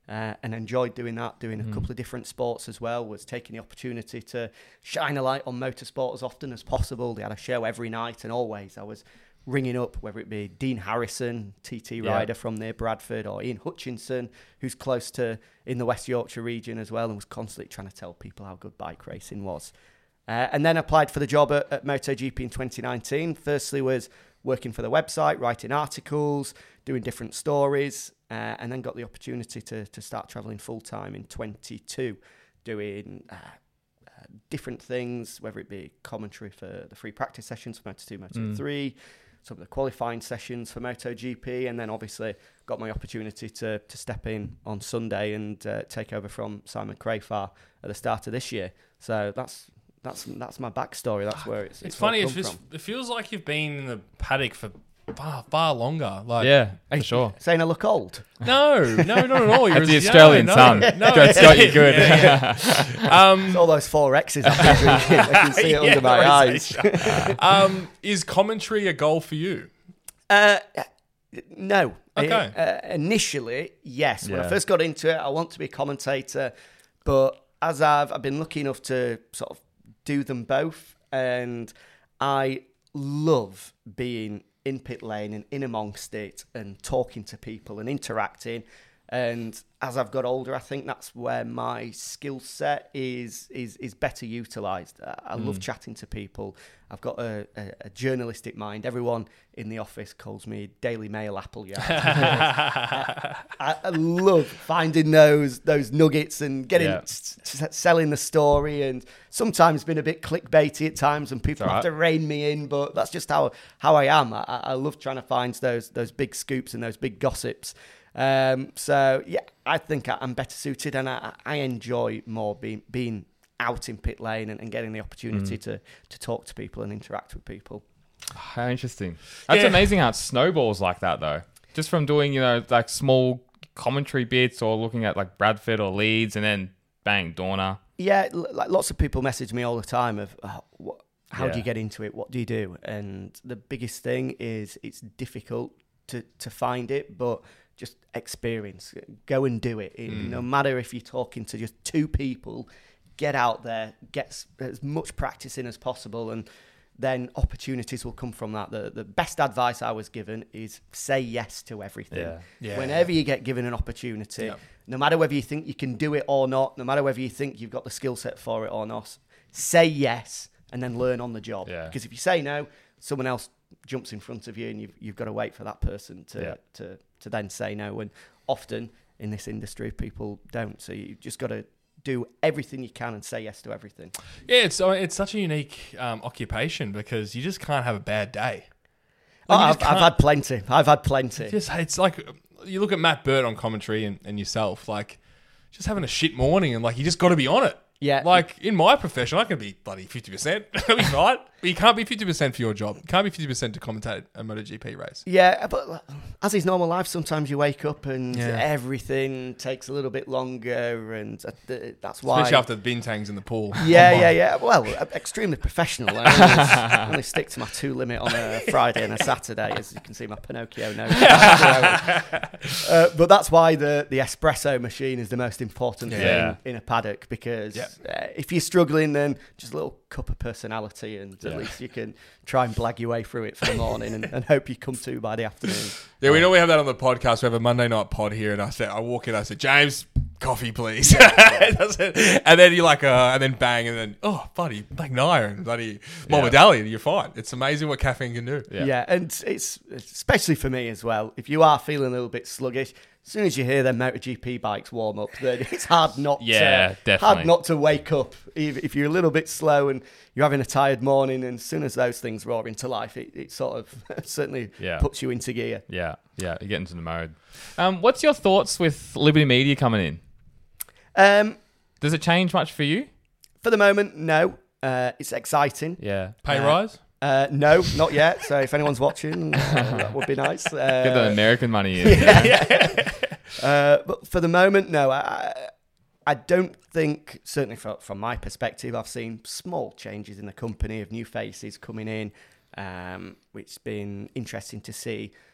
uh, and enjoyed doing that, doing a couple of different sports as well, was taking the opportunity to shine a light on motorsport as often as possible. They had a show every night, and always I was ringing up, whether it be Dean Harrison, T T Yeah. rider from near Bradford, or Ian Hutchinson, who's close to in the West Yorkshire region as well, and was constantly trying to tell people how good bike racing was. Uh, and then applied for the job at, at MotoGP in twenty nineteen. Firstly was working for the website, writing articles, doing different stories, uh, and then got the opportunity to to start travelling full-time in twenty-two, doing uh, uh, different things, whether it be commentary for the free practice sessions for Moto two, Moto three, some of the qualifying sessions for MotoGP, and then obviously got my opportunity to to step in on Sunday and uh, take over from Simon Crafar at the start of this year. So that's that's that's my backstory. That's where it's It's all funny. It, come just, from. it feels like you've been in the paddock for far, far longer. Like, Yeah, for sure. Saying I look old. no, no, not at all. You're That's the as- Australian no, sun. No, no. That's got you good. Yeah, yeah. Um, All those four X's I've been drinking. I can see it yeah, under my eyes. rosacea. um, is commentary a goal for you? Uh, no. Okay. Uh, initially, yes. When I Yeah. first got into it, I want to be a commentator, but as I've I've been lucky enough to sort of do them both, and I love being in pit lane and in amongst it and talking to people and interacting. And as I've got older, I think that's where my skill set is is is better utilised. I, I love chatting to people. I've got a, a, a journalistic mind. Everyone in the office calls me Daily Mail Appleyard. I, I love finding those those nuggets and getting Yeah. s- s- selling the story, and sometimes been a bit clickbaity at times, and people It's all have to rein me in. But that's just how how I am. I, I love trying to find those those big scoops and those big gossips. Um, so yeah, I think I- I'm better suited, and I, I enjoy more being being out in pit lane and, and getting the opportunity to to talk to people and interact with people. How interesting. That's Yeah. amazing how it snowballs like that, though. Just from doing, you know, like small commentary bits or looking at like Bradford or Leeds, and then bang, Dorna. Yeah, l- like lots of people message me all the time of oh, what, how do Yeah. you get into it? What do you do? And the biggest thing is it's difficult to to find it, but just experience. Go and do it. It- No matter if you're talking to just two people, get out there, get s- as much practice in as possible, and then opportunities will come from that. The the best advice I was given is say yes to everything. Yeah. Yeah. Whenever you get given an opportunity, Yeah. no matter whether you think you can do it or not, no matter whether you think you've got the skill set for it or not, say yes and then learn on the job. Yeah. Because if you say no, someone else jumps in front of you, and you've you've got to wait for that person to Yeah. to to then say no. And often in this industry, people don't. So you just got to do everything you can and say yes to everything. Yeah, it's uh, it's such a unique um, occupation because you just can't have a bad day. Oh, Like, you I've, just I've can't- had plenty. I've had plenty. Just it's like you look at Matt Burt on commentary and, and yourself, like just having a shit morning, and like you just got to be on it. Yeah. Like in my profession, I can be bloody fifty percent. That'll be fine. But you can't be fifty percent for your job. You can't be fifty percent to commentate a MotoGP race. Yeah, but as is normal life, sometimes you wake up and Yeah. everything takes a little bit longer, and uh, th- that's why. Especially after the bintangs in the pool. Yeah, Oh my- yeah, yeah. Well, uh, extremely professional. I only, only stick to my two limit on a Friday and a Saturday, as you can see my Pinocchio nose. uh, but that's why the, the espresso machine is the most important Yeah. thing in a paddock, because Yeah. uh, if you're struggling, then just a little cup of personality, and at Yeah. least you can try and blag your way through it for the morning, and, and hope you come to by the afternoon. Yeah, we know we have that on the podcast. We have a Monday night pod here, and I said, I walk in, I said, James, coffee, please. That's it. And then you're like, uh, and then bang, and then, oh, buddy, Black Naya and bloody Morbidelli, you're fine. It's amazing what caffeine can do. Yeah. Yeah. and it's especially for me as well. If you are feeling a little bit sluggish, as soon as you hear them MotoGP bikes warm up, then it's hard not Yeah, to, definitely. hard not to wake up. If, if you're a little bit slow and you're having a tired morning, and as soon as those things roar into life, it, it sort of certainly Yeah. puts you into gear. Yeah, yeah, you get into the mode. Um, what's your thoughts with Liberty Media coming in? Um, Does it change much for you? for the moment, no. Uh, it's exciting. Yeah. Pay Uh, rise? Uh, no, not yet. So if anyone's watching, uh, that would be nice. Uh, Get that American money in. Yeah. Uh, but for the moment, no. I, I don't think, certainly from, from my perspective, I've seen small changes in the company of new faces coming in, um, which has been interesting to see.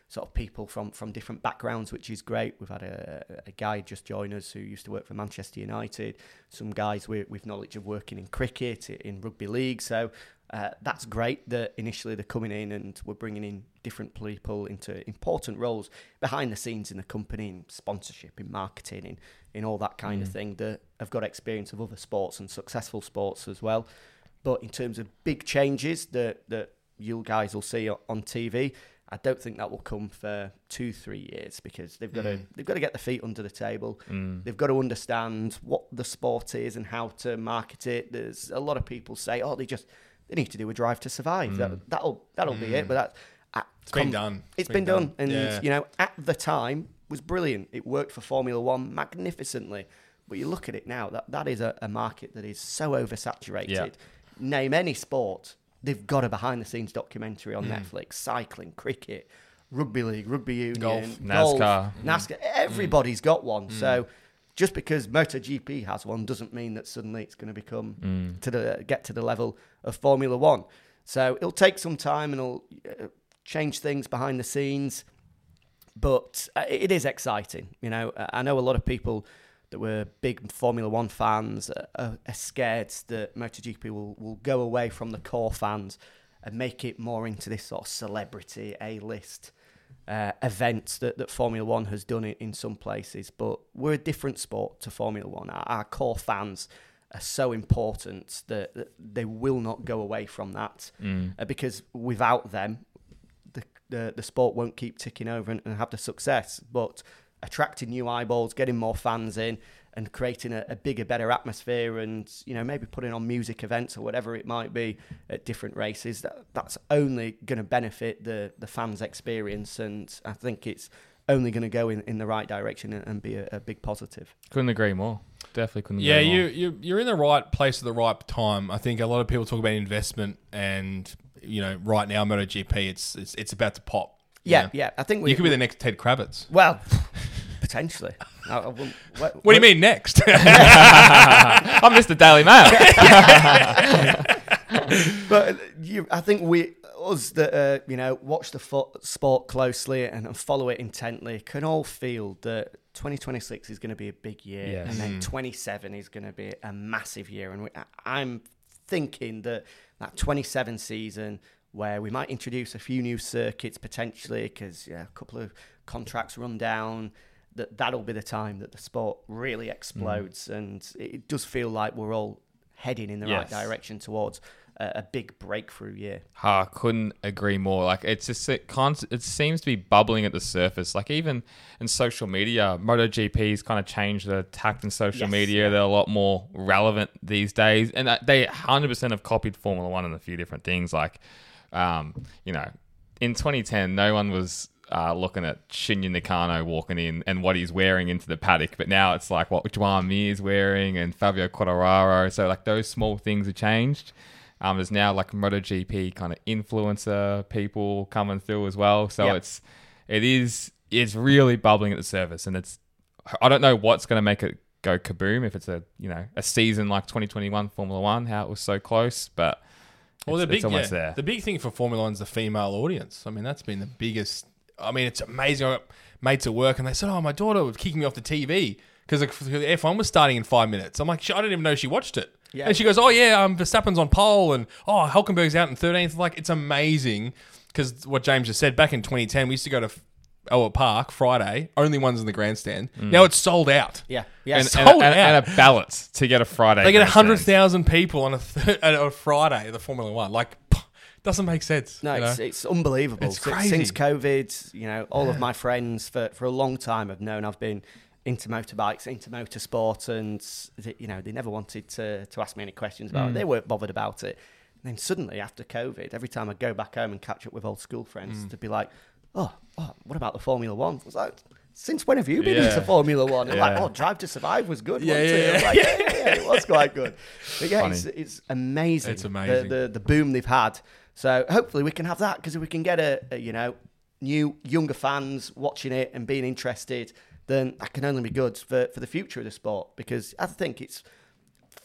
sort of people from, from different backgrounds, which is great. We've had a, a guy just join us who used to work for Manchester United, some guys with, with knowledge of working in cricket, in rugby league. So uh, that's great that initially they're coming in and we're bringing in different people into important roles behind the scenes in the company, in sponsorship, in marketing, in, in all that kind mm. of thing, that have got experience of other sports and successful sports as well. But in terms of big changes that, that you guys will see on T V, I don't think that will come for two, three years because they've got mm. to they've got to get their feet under the table. Mm. They've got to understand what the sport is and how to market it. There's a lot of people say, oh, they just they need to do a Drive to Survive. Mm. That, that'll that'll mm. be it. But that at, it's been com- done. It's, it's been, been done, done. and yeah. you know, at the time was brilliant. It worked for Formula One magnificently. But you look at it now, that that is a, a market that is so oversaturated. Yeah. Name any sport, they've got a behind-the-scenes documentary on mm. Netflix. Cycling, cricket, rugby league, rugby union, golf, golf NASCAR. NASCAR. Everybody's mm. got one. Mm. So just because MotoGP has one doesn't mean that suddenly it's going to become mm. to the get to the level of Formula One. So it'll take some time and it'll uh, change things behind the scenes. But uh, it is exciting. You know, I know a lot of people that were big Formula One fans are, are scared that MotoGP will, will go away from the core fans and make it more into this sort of celebrity A-list uh, events that, that Formula One has done it in some places. But we're a different sport to Formula One. Our, our core fans are so important that, that they will not go away from that mm. uh, because without them, the, the the sport won't keep ticking over and, and have the success. But attracting new eyeballs, getting more fans in and creating a, a bigger, better atmosphere and, you know, maybe putting on music events or whatever it might be at different races, that that's only going to benefit the, the fans' experience. And I think it's only going to go in, in the right direction and, and be a, a big positive. Couldn't agree more. Definitely couldn't yeah, agree more. Yeah, you, you, you're in the right place at the right time. I think a lot of people talk about investment and, you know, right now MotoGP, it's it's, it's about to pop. Yeah, yeah, yeah. I think we, you could be the next Ted Kravitz. Well, potentially. I, I what, what, what do you mean next? I'm Mister Daily Mail. But you, I think we, us that uh, you know, watch the fo- sport closely and, and follow it intently, can all feel that twenty twenty-six is going to be a big year, yes. and then twenty-seven is going to be a massive year. And we, I'm thinking that that twenty-seven season, where we might introduce a few new circuits potentially, because yeah, a couple of contracts run down, that that'll be the time that the sport really explodes. Mm. And it does feel like we're all heading in the yes. right direction towards a, a big breakthrough year. I couldn't agree more. Like, it's just, it, can't, it seems to be bubbling at the surface. Like, even in social media, MotoGP's kind of changed the tact in social yes. media. They're a lot more relevant these days. And they one hundred percent have copied Formula One in a few different things. Like, Um, you know, in twenty ten, no one was uh, looking at Shinya Nakano walking in and what he's wearing into the paddock. But now it's like what Juan Mir is wearing and Fabio Quartararo. So like those small things have changed. Um, there's now like MotoGP kind of influencer people coming through as well. So yep. it's it is it's really bubbling at the surface, and it's I don't know what's going to make it go kaboom if it's a you know a season like twenty twenty-one Formula One, how it was so close, but. Well, it's, the big, it's almost yeah, there. The big thing for Formula One is the female audience. I mean, that's been the biggest. I mean, it's amazing. I got mates at work, and they said, "Oh, my daughter was kicking me off the T V because the F one was starting in five minutes." I'm like, I didn't even know she watched it. Yeah. And she goes, "Oh yeah, um, Verstappen's on pole, and oh, Hülkenberg's out in thirteenth." Like, it's amazing because what James just said back in twenty ten, we used to go to Albert Park Friday, only ones in the grandstand. Mm. Now it's sold out. Yeah, yeah, and, sold and, out. And a ballot to get a Friday. They get a hundred thousand people on a th- on a Friday at the Formula One. Like, doesn't make sense. No, you it's, know? it's unbelievable. It's crazy. Since COVID, you know, all yeah. of my friends for for a long time have known I've been into motorbikes, into motorsport, and you know, they never wanted to to ask me any questions about mm. it. They weren't bothered about it. And then suddenly, after COVID, every time I go back home and catch up with old school friends, mm. to be like, oh, oh, what about the Formula One? I was like, since when have you been yeah. into Formula One? And yeah. like, oh, Drive to Survive was good. Yeah, wasn't yeah, it? yeah. Like, yeah, yeah, it was quite good. But yeah, it's, it's amazing. It's amazing. The, the, the boom they've had. So hopefully we can have that, because if we can get a, a, you know, new, younger fans watching it and being interested, then that can only be good for, for the future of the sport, because I think it's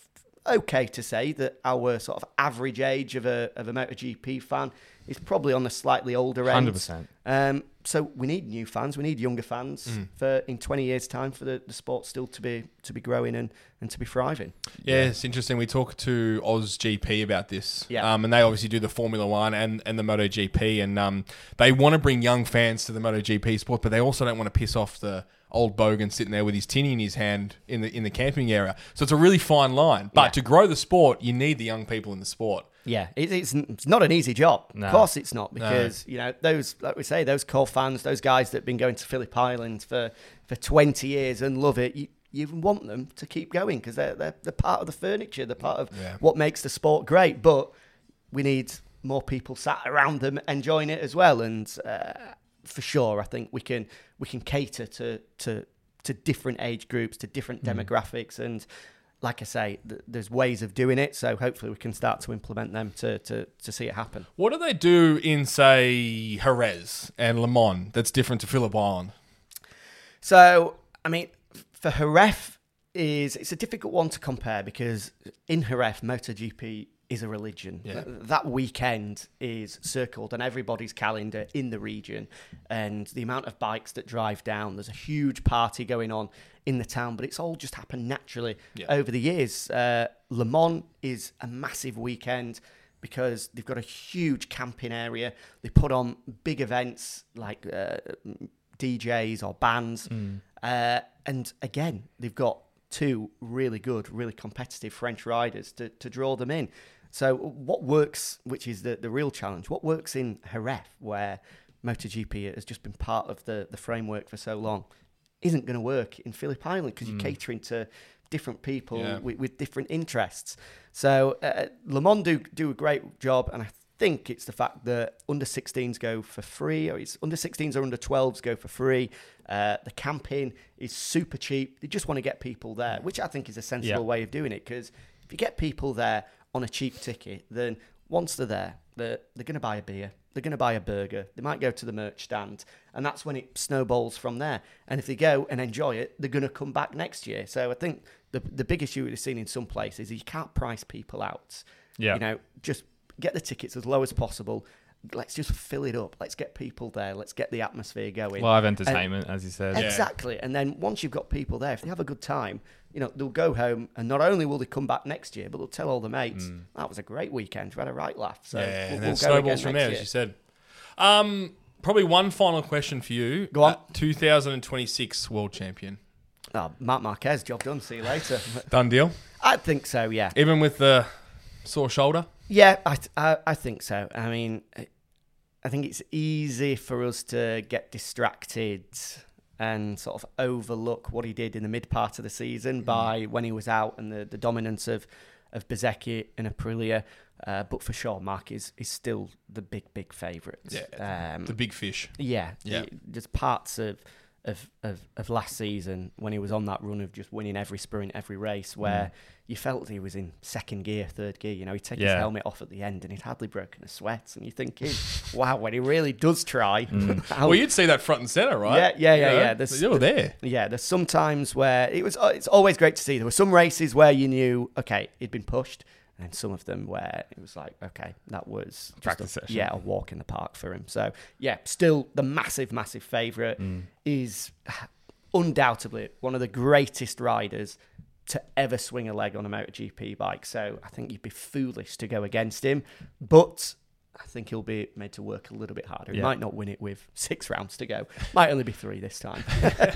okay to say that our sort of average age of a of a MotoGP fan is probably on the slightly older end. one hundred percent. Um, so we need new fans, we need younger fans Mm. for in twenty years' time for the, the sport still to be to be growing and, and to be thriving. Yeah, it's interesting. We talked to Oz G P about this, Yeah. um, and they obviously do the Formula One and, and the MotoGP, and um, they want to bring young fans to the MotoGP sport, but they also don't want to piss off the old bogan sitting there with his tinny in his hand in the in the camping area. So it's a really fine line. But Yeah. to grow the sport, you need the young people in the sport. Yeah, it, it's it's not an easy job. No. Of course, it's not because you know those, like we say, those core fans, those guys that've been going to Phillip Island for, for twenty years and love it. You, you want them to keep going because they're, they're they're part of the furniture. They're part of Yeah. what makes the sport great. But we need more people sat around them enjoying it as well. And uh, for sure, I think we can we can cater to to to different age groups, to different demographics, and like I say, th- there's ways of doing it. So hopefully we can start to implement them to, to, to see it happen. What do they do in, say, Jerez and Le Mans that's different to Phillip Island? So, I mean, for Jerez, is it's a difficult one to compare because in Jerez, MotoGP is a religion. Yeah. Th- That weekend is circled on everybody's calendar in the region, and the amount of bikes that drive down, there's a huge party going on in the town, but it's all just happened naturally Yeah. over the years. Uh, Le Mans is a massive weekend because they've got a huge camping area. They put on big events like uh, D Js or bands. Uh, and again, they've got two really good, really competitive French riders to, to draw them in. So what works, which is the, the real challenge, what works in Jerez, where MotoGP has just been part of the, the framework for so long, isn't going to work in Phillip Island because you're catering to different people Yeah. with, with different interests. So uh, Le Mans do, do a great job, and I think it's the fact that under sixteens go for free, or it's under sixteens or under twelves go for free. Uh, the camping is super cheap. They just want to get people there, which I think is a sensible Yeah. way of doing it, because if you get people there on a cheap ticket, then once they're there, they're, they're going to buy a beer, they're going to buy a burger, they might go to the merch stand, and that's when it snowballs from there. And if they go and enjoy it, they're going to come back next year. So I think the the big issue we've seen in some places is you can't price people out. Yeah. You know, just get the tickets as low as possible. Let's just fill it up. Let's get people there. Let's get the atmosphere going. Live entertainment, as you said. Yeah. Exactly. And then once you've got people there, if they have a good time, you know, they'll go home, and not only will they come back next year, but they'll tell all the mates, that was a great weekend. We had a right laugh. So yeah, we'll, and we'll then go snowballs again from next there, year. as you said. Um, probably one final question for you. Go on. Uh, two thousand twenty-six World Champion. Oh, Marc Marquez, job done. See you later. Done deal? I think so, yeah. Even with the sore shoulder? Yeah, I, I, I think so. I mean, I think it's easy for us to get distracted and sort of overlook what he did in the mid part of the season by when he was out and the, the dominance of, of Bezzecchi and Aprilia. Uh, but for sure, Mark is, is still the big, big favourite. Yeah, Um, the big fish. yeah, Yeah. y- There's parts of, of of of last season when he was on that run of just winning every sprint, every race, where you felt he was in second gear, third gear. You know, he'd take his Yeah. helmet off at the end and he'd hardly broken a sweat. And you're thinking, wow, when he really does try. how- Well, you'd see that front and centre, right? Yeah, yeah, You yeah, know? yeah. There's- You were there. yeah, there's some times where it was. It's always great to see. There were some races where you knew, okay, he'd been pushed, and some of them where it was like, okay, that was just Practice a, session. yeah, a walk in the park for him. So yeah, still the massive, massive favourite is undoubtedly one of the greatest riders to ever swing a leg on a MotoGP bike. So I think you'd be foolish to go against him, but I think he'll be made to work a little bit harder. He Yeah. might not win it with six rounds to go. Might only be three this time.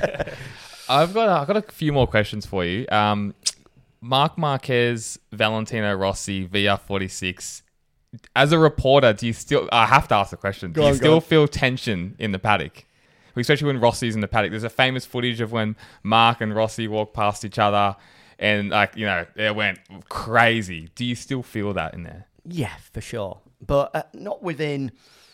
I've got I've got a few more questions for you. Um, Marc Marquez, Valentino Rossi, V R forty-six. As a reporter, do you still? I have to ask the question. Do Go you on, go still on. feel tension in the paddock, especially when Rossi's in the paddock? There's a famous footage of when Mark and Rossi walked past each other, and like you know, it went crazy. Do you still feel that in there? Yeah, for sure. But uh, not within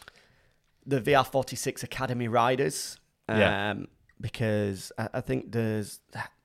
the V R forty-six Academy riders. Um, Yeah. Because I, I think there's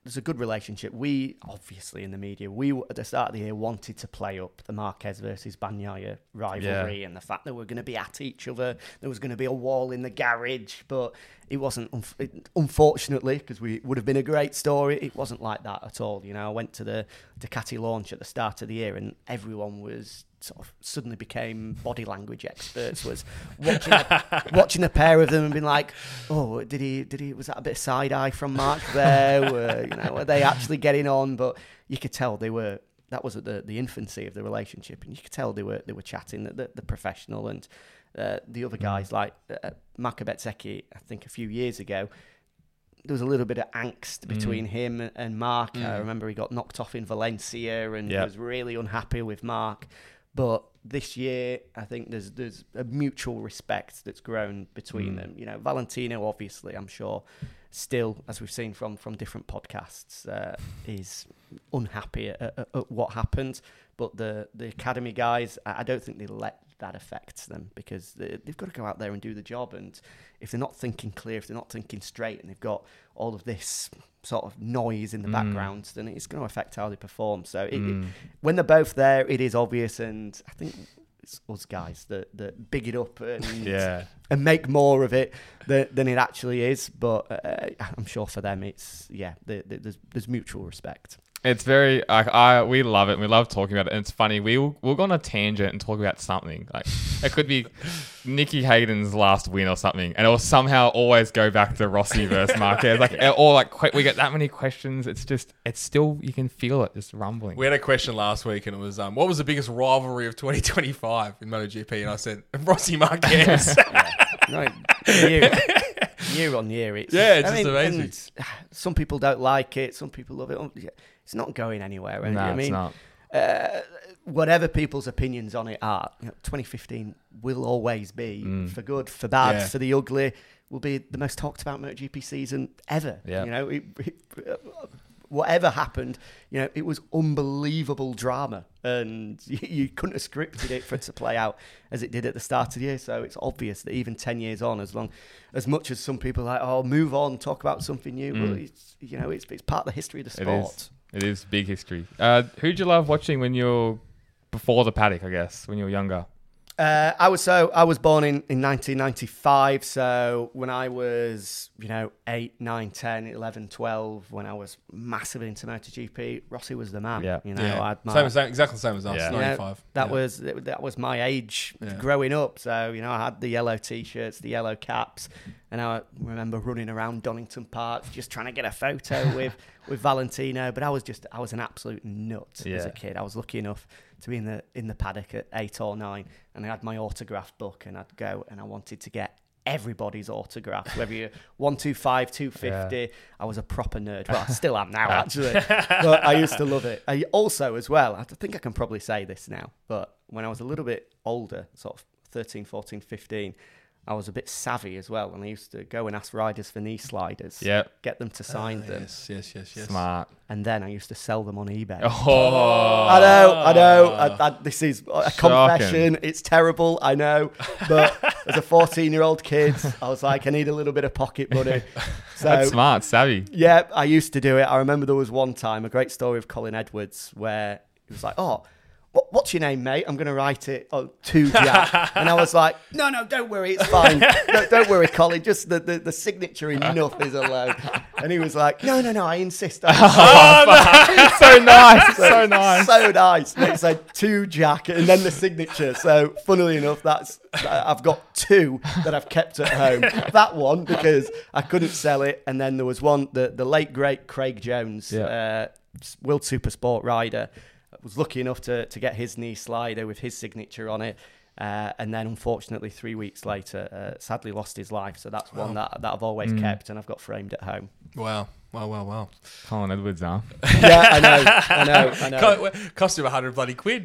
there's a good relationship. We, obviously in the media, we at the start of the year wanted to play up the Marquez versus Bagnaia rivalry Yeah. and the fact that we're going to be at each other. There was going to be a wall in the garage, but it wasn't, unf- it, unfortunately, because we would have been a great story, it wasn't like that at all. You know, I went to the Ducati launch at the start of the year and everyone was sort of suddenly became body language experts, was watching a, watching a pair of them and being like, oh, did he, did he, was that a bit side eye from Mark there? Were, you know, were they actually getting on? But you could tell they were, that was at the, the infancy of the relationship, and you could tell they were, they were chatting, the, the, the professional and uh, the other guys like uh, Marco Bezzecchi, I think a few years ago, there was a little bit of angst between mm. him and, and Mark. Mm. I remember he got knocked off in Valencia and yep. was really unhappy with Mark. But this year, I think there's there's a mutual respect that's grown between mm. them. You know, Valentino, obviously, I'm sure, still, as we've seen from from different podcasts, uh, is unhappy at, at, at what happened. But the the academy guys, I don't think they let that affect them, because they, they've got to go out there and do the job. And if they're not thinking clear, if they're not thinking straight, and they've got all of this sort of noise in the mm. background, then it's going to affect how they perform. So it, mm. it, when they're both there, it is obvious, and I think it's us guys that, that big it up and yeah. and make more of it than, than it actually is. But uh, I'm sure for them, it's yeah, the, the, there's there's mutual respect. It's very, like, I we love it. And we love talking about it. And it's funny. We'll, we'll go on a tangent and talk about something. Like, it could be Nicky Hayden's last win or something. And it'll somehow always go back to Rossi versus Marquez. Like, or like, que- we get that many questions. It's just, it's still, you can feel it just rumbling. We had a question last week and it was, um, what was the biggest rivalry of twenty twenty-five in MotoGP? And I said, Rossi Marquez. No, year, year on year. It's, yeah, it's I just mean, amazing. And some people don't like it. Some people love it. It's not going anywhere. No, I mean, it's not. Uh, whatever people's opinions on it are, you know, twenty fifteen will always be, mm. for good, for bad, yeah. for the ugly, will be the most talked about MotoGP season ever. Yeah. You know, it, it, whatever happened, you know, it was unbelievable drama, and you, you couldn't have scripted it for it to play out as it did at the start of the year. So it's obvious that even ten years on, as long as much as some people are like, oh, move on, talk about something new, mm. well, it's, you know, it's it's part of the history of the sport. It is. It is big history. Uh, who'd you love watching when you're before the paddock, I guess, when you were younger? Uh, I was so I was born in, in nineteen ninety-five. So when I was, you know, eight, nine, ten, eleven, twelve, when I was massive into MotoGP, Rossi was the man. Yeah. You know, yeah. I had my, same as that, exactly the same as us. Yeah. ninety-five. You know, that yeah. was that was my age yeah. growing up. So you know, I had the yellow t-shirts, the yellow caps, and I remember running around Donington Park just trying to get a photo with with Valentino. But I was just I was an absolute nut yeah. as a kid. I was lucky enough to be in the in the paddock at eight or nine, and I had my autograph book, and I'd go and I wanted to get everybody's autographs, whether you're one two five, two fifty. Yeah. I was a proper nerd. Well, I still am now, actually. But I used to love it. I also, as well, I think I can probably say this now, but when I was a little bit older, sort of thirteen, fourteen, fifteen, I was a bit savvy as well, and I used to go and ask riders for knee sliders, yep. get them to sign uh, them. Yes, yes, yes, yes. Smart. And then I used to sell them on eBay. Oh, I know, I know. I, I, this is a Shocking. confession. It's terrible, I know. But as a fourteen-year-old kid, I was like, I need a little bit of pocket money. So, that's smart, savvy. Yeah, I used to do it. I remember there was one time, a great story of Colin Edwards, where he was like, oh, what, what's your name, mate? I'm going to write it on to Jack. And I was like, no, no, don't worry, it's fine. don't, don't worry, Colin, just the, the, the signature enough is allowed. And he was like, no, no, no, I insist. I insist. Oh, no. So nice, so, so nice. So nice. And it said to Jack and then the signature. So funnily enough, that's I've got two that I've kept at home. That one, because I couldn't sell it. And then there was one, the, the late, great Craig Jones, yeah. uh, World Supersport rider, was lucky enough to, to get his knee slider with his signature on it. Uh, and then, unfortunately, three weeks later, uh, sadly lost his life. So that's wow. one that, that I've always mm. kept and I've got framed at home. Wow. Wow, wow, wow. Colin Edwards, huh? Yeah, I know, I know, I know. Cost him a hundred bloody quid.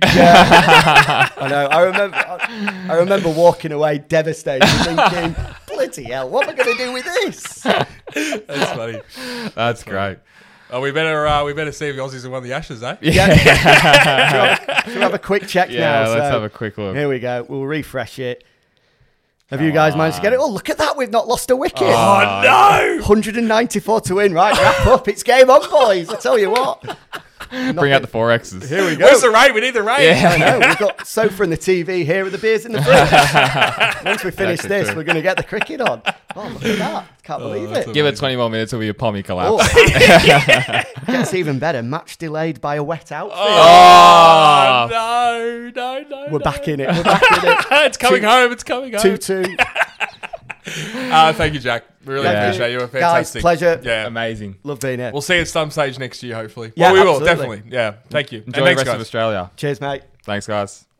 Yeah, I know. I remember, I, I remember walking away devastated, thinking, bloody hell, what am I going to do with this? That's funny. That's, That's great. Funny. Oh, we better uh, we better see if the Aussies have won the Ashes, eh? Yeah. should, we have, should we have a quick check yeah, now? Yeah, let's so, have a quick look. Here we go. We'll refresh it. Have you guys managed to get it? Oh, look at that. We've not lost a wicket. Oh, no. one hundred ninety-four to win. Right, wrap up. It's game on, boys. I tell you what. Bring out the four X's. Here we go. Where's the rain? We need the rain. I know. We've got sofa and the T V here with the beers in the fridge. Once we finish Exactly this, true. we're going to get the cricket on. Oh, look at that. Can't believe that's it. Give it twenty more minutes till your pommy Oh, collapse. gets even better. Match delayed by a wet outfield. Oh, no, no, no. We're no. back in it. We're back in it. It's coming Two- home. It's coming home. two two. Uh, thank you, Jack. Really Yeah. appreciate you. You're Guys, fantastic. pleasure. Yeah. Amazing. Love being here. We'll see you at some stage next year, hopefully. Yeah, well, we will, absolutely. definitely. Yeah. Thank you. Enjoy and the thanks, rest guys. of Australia. Cheers, mate. Thanks, guys.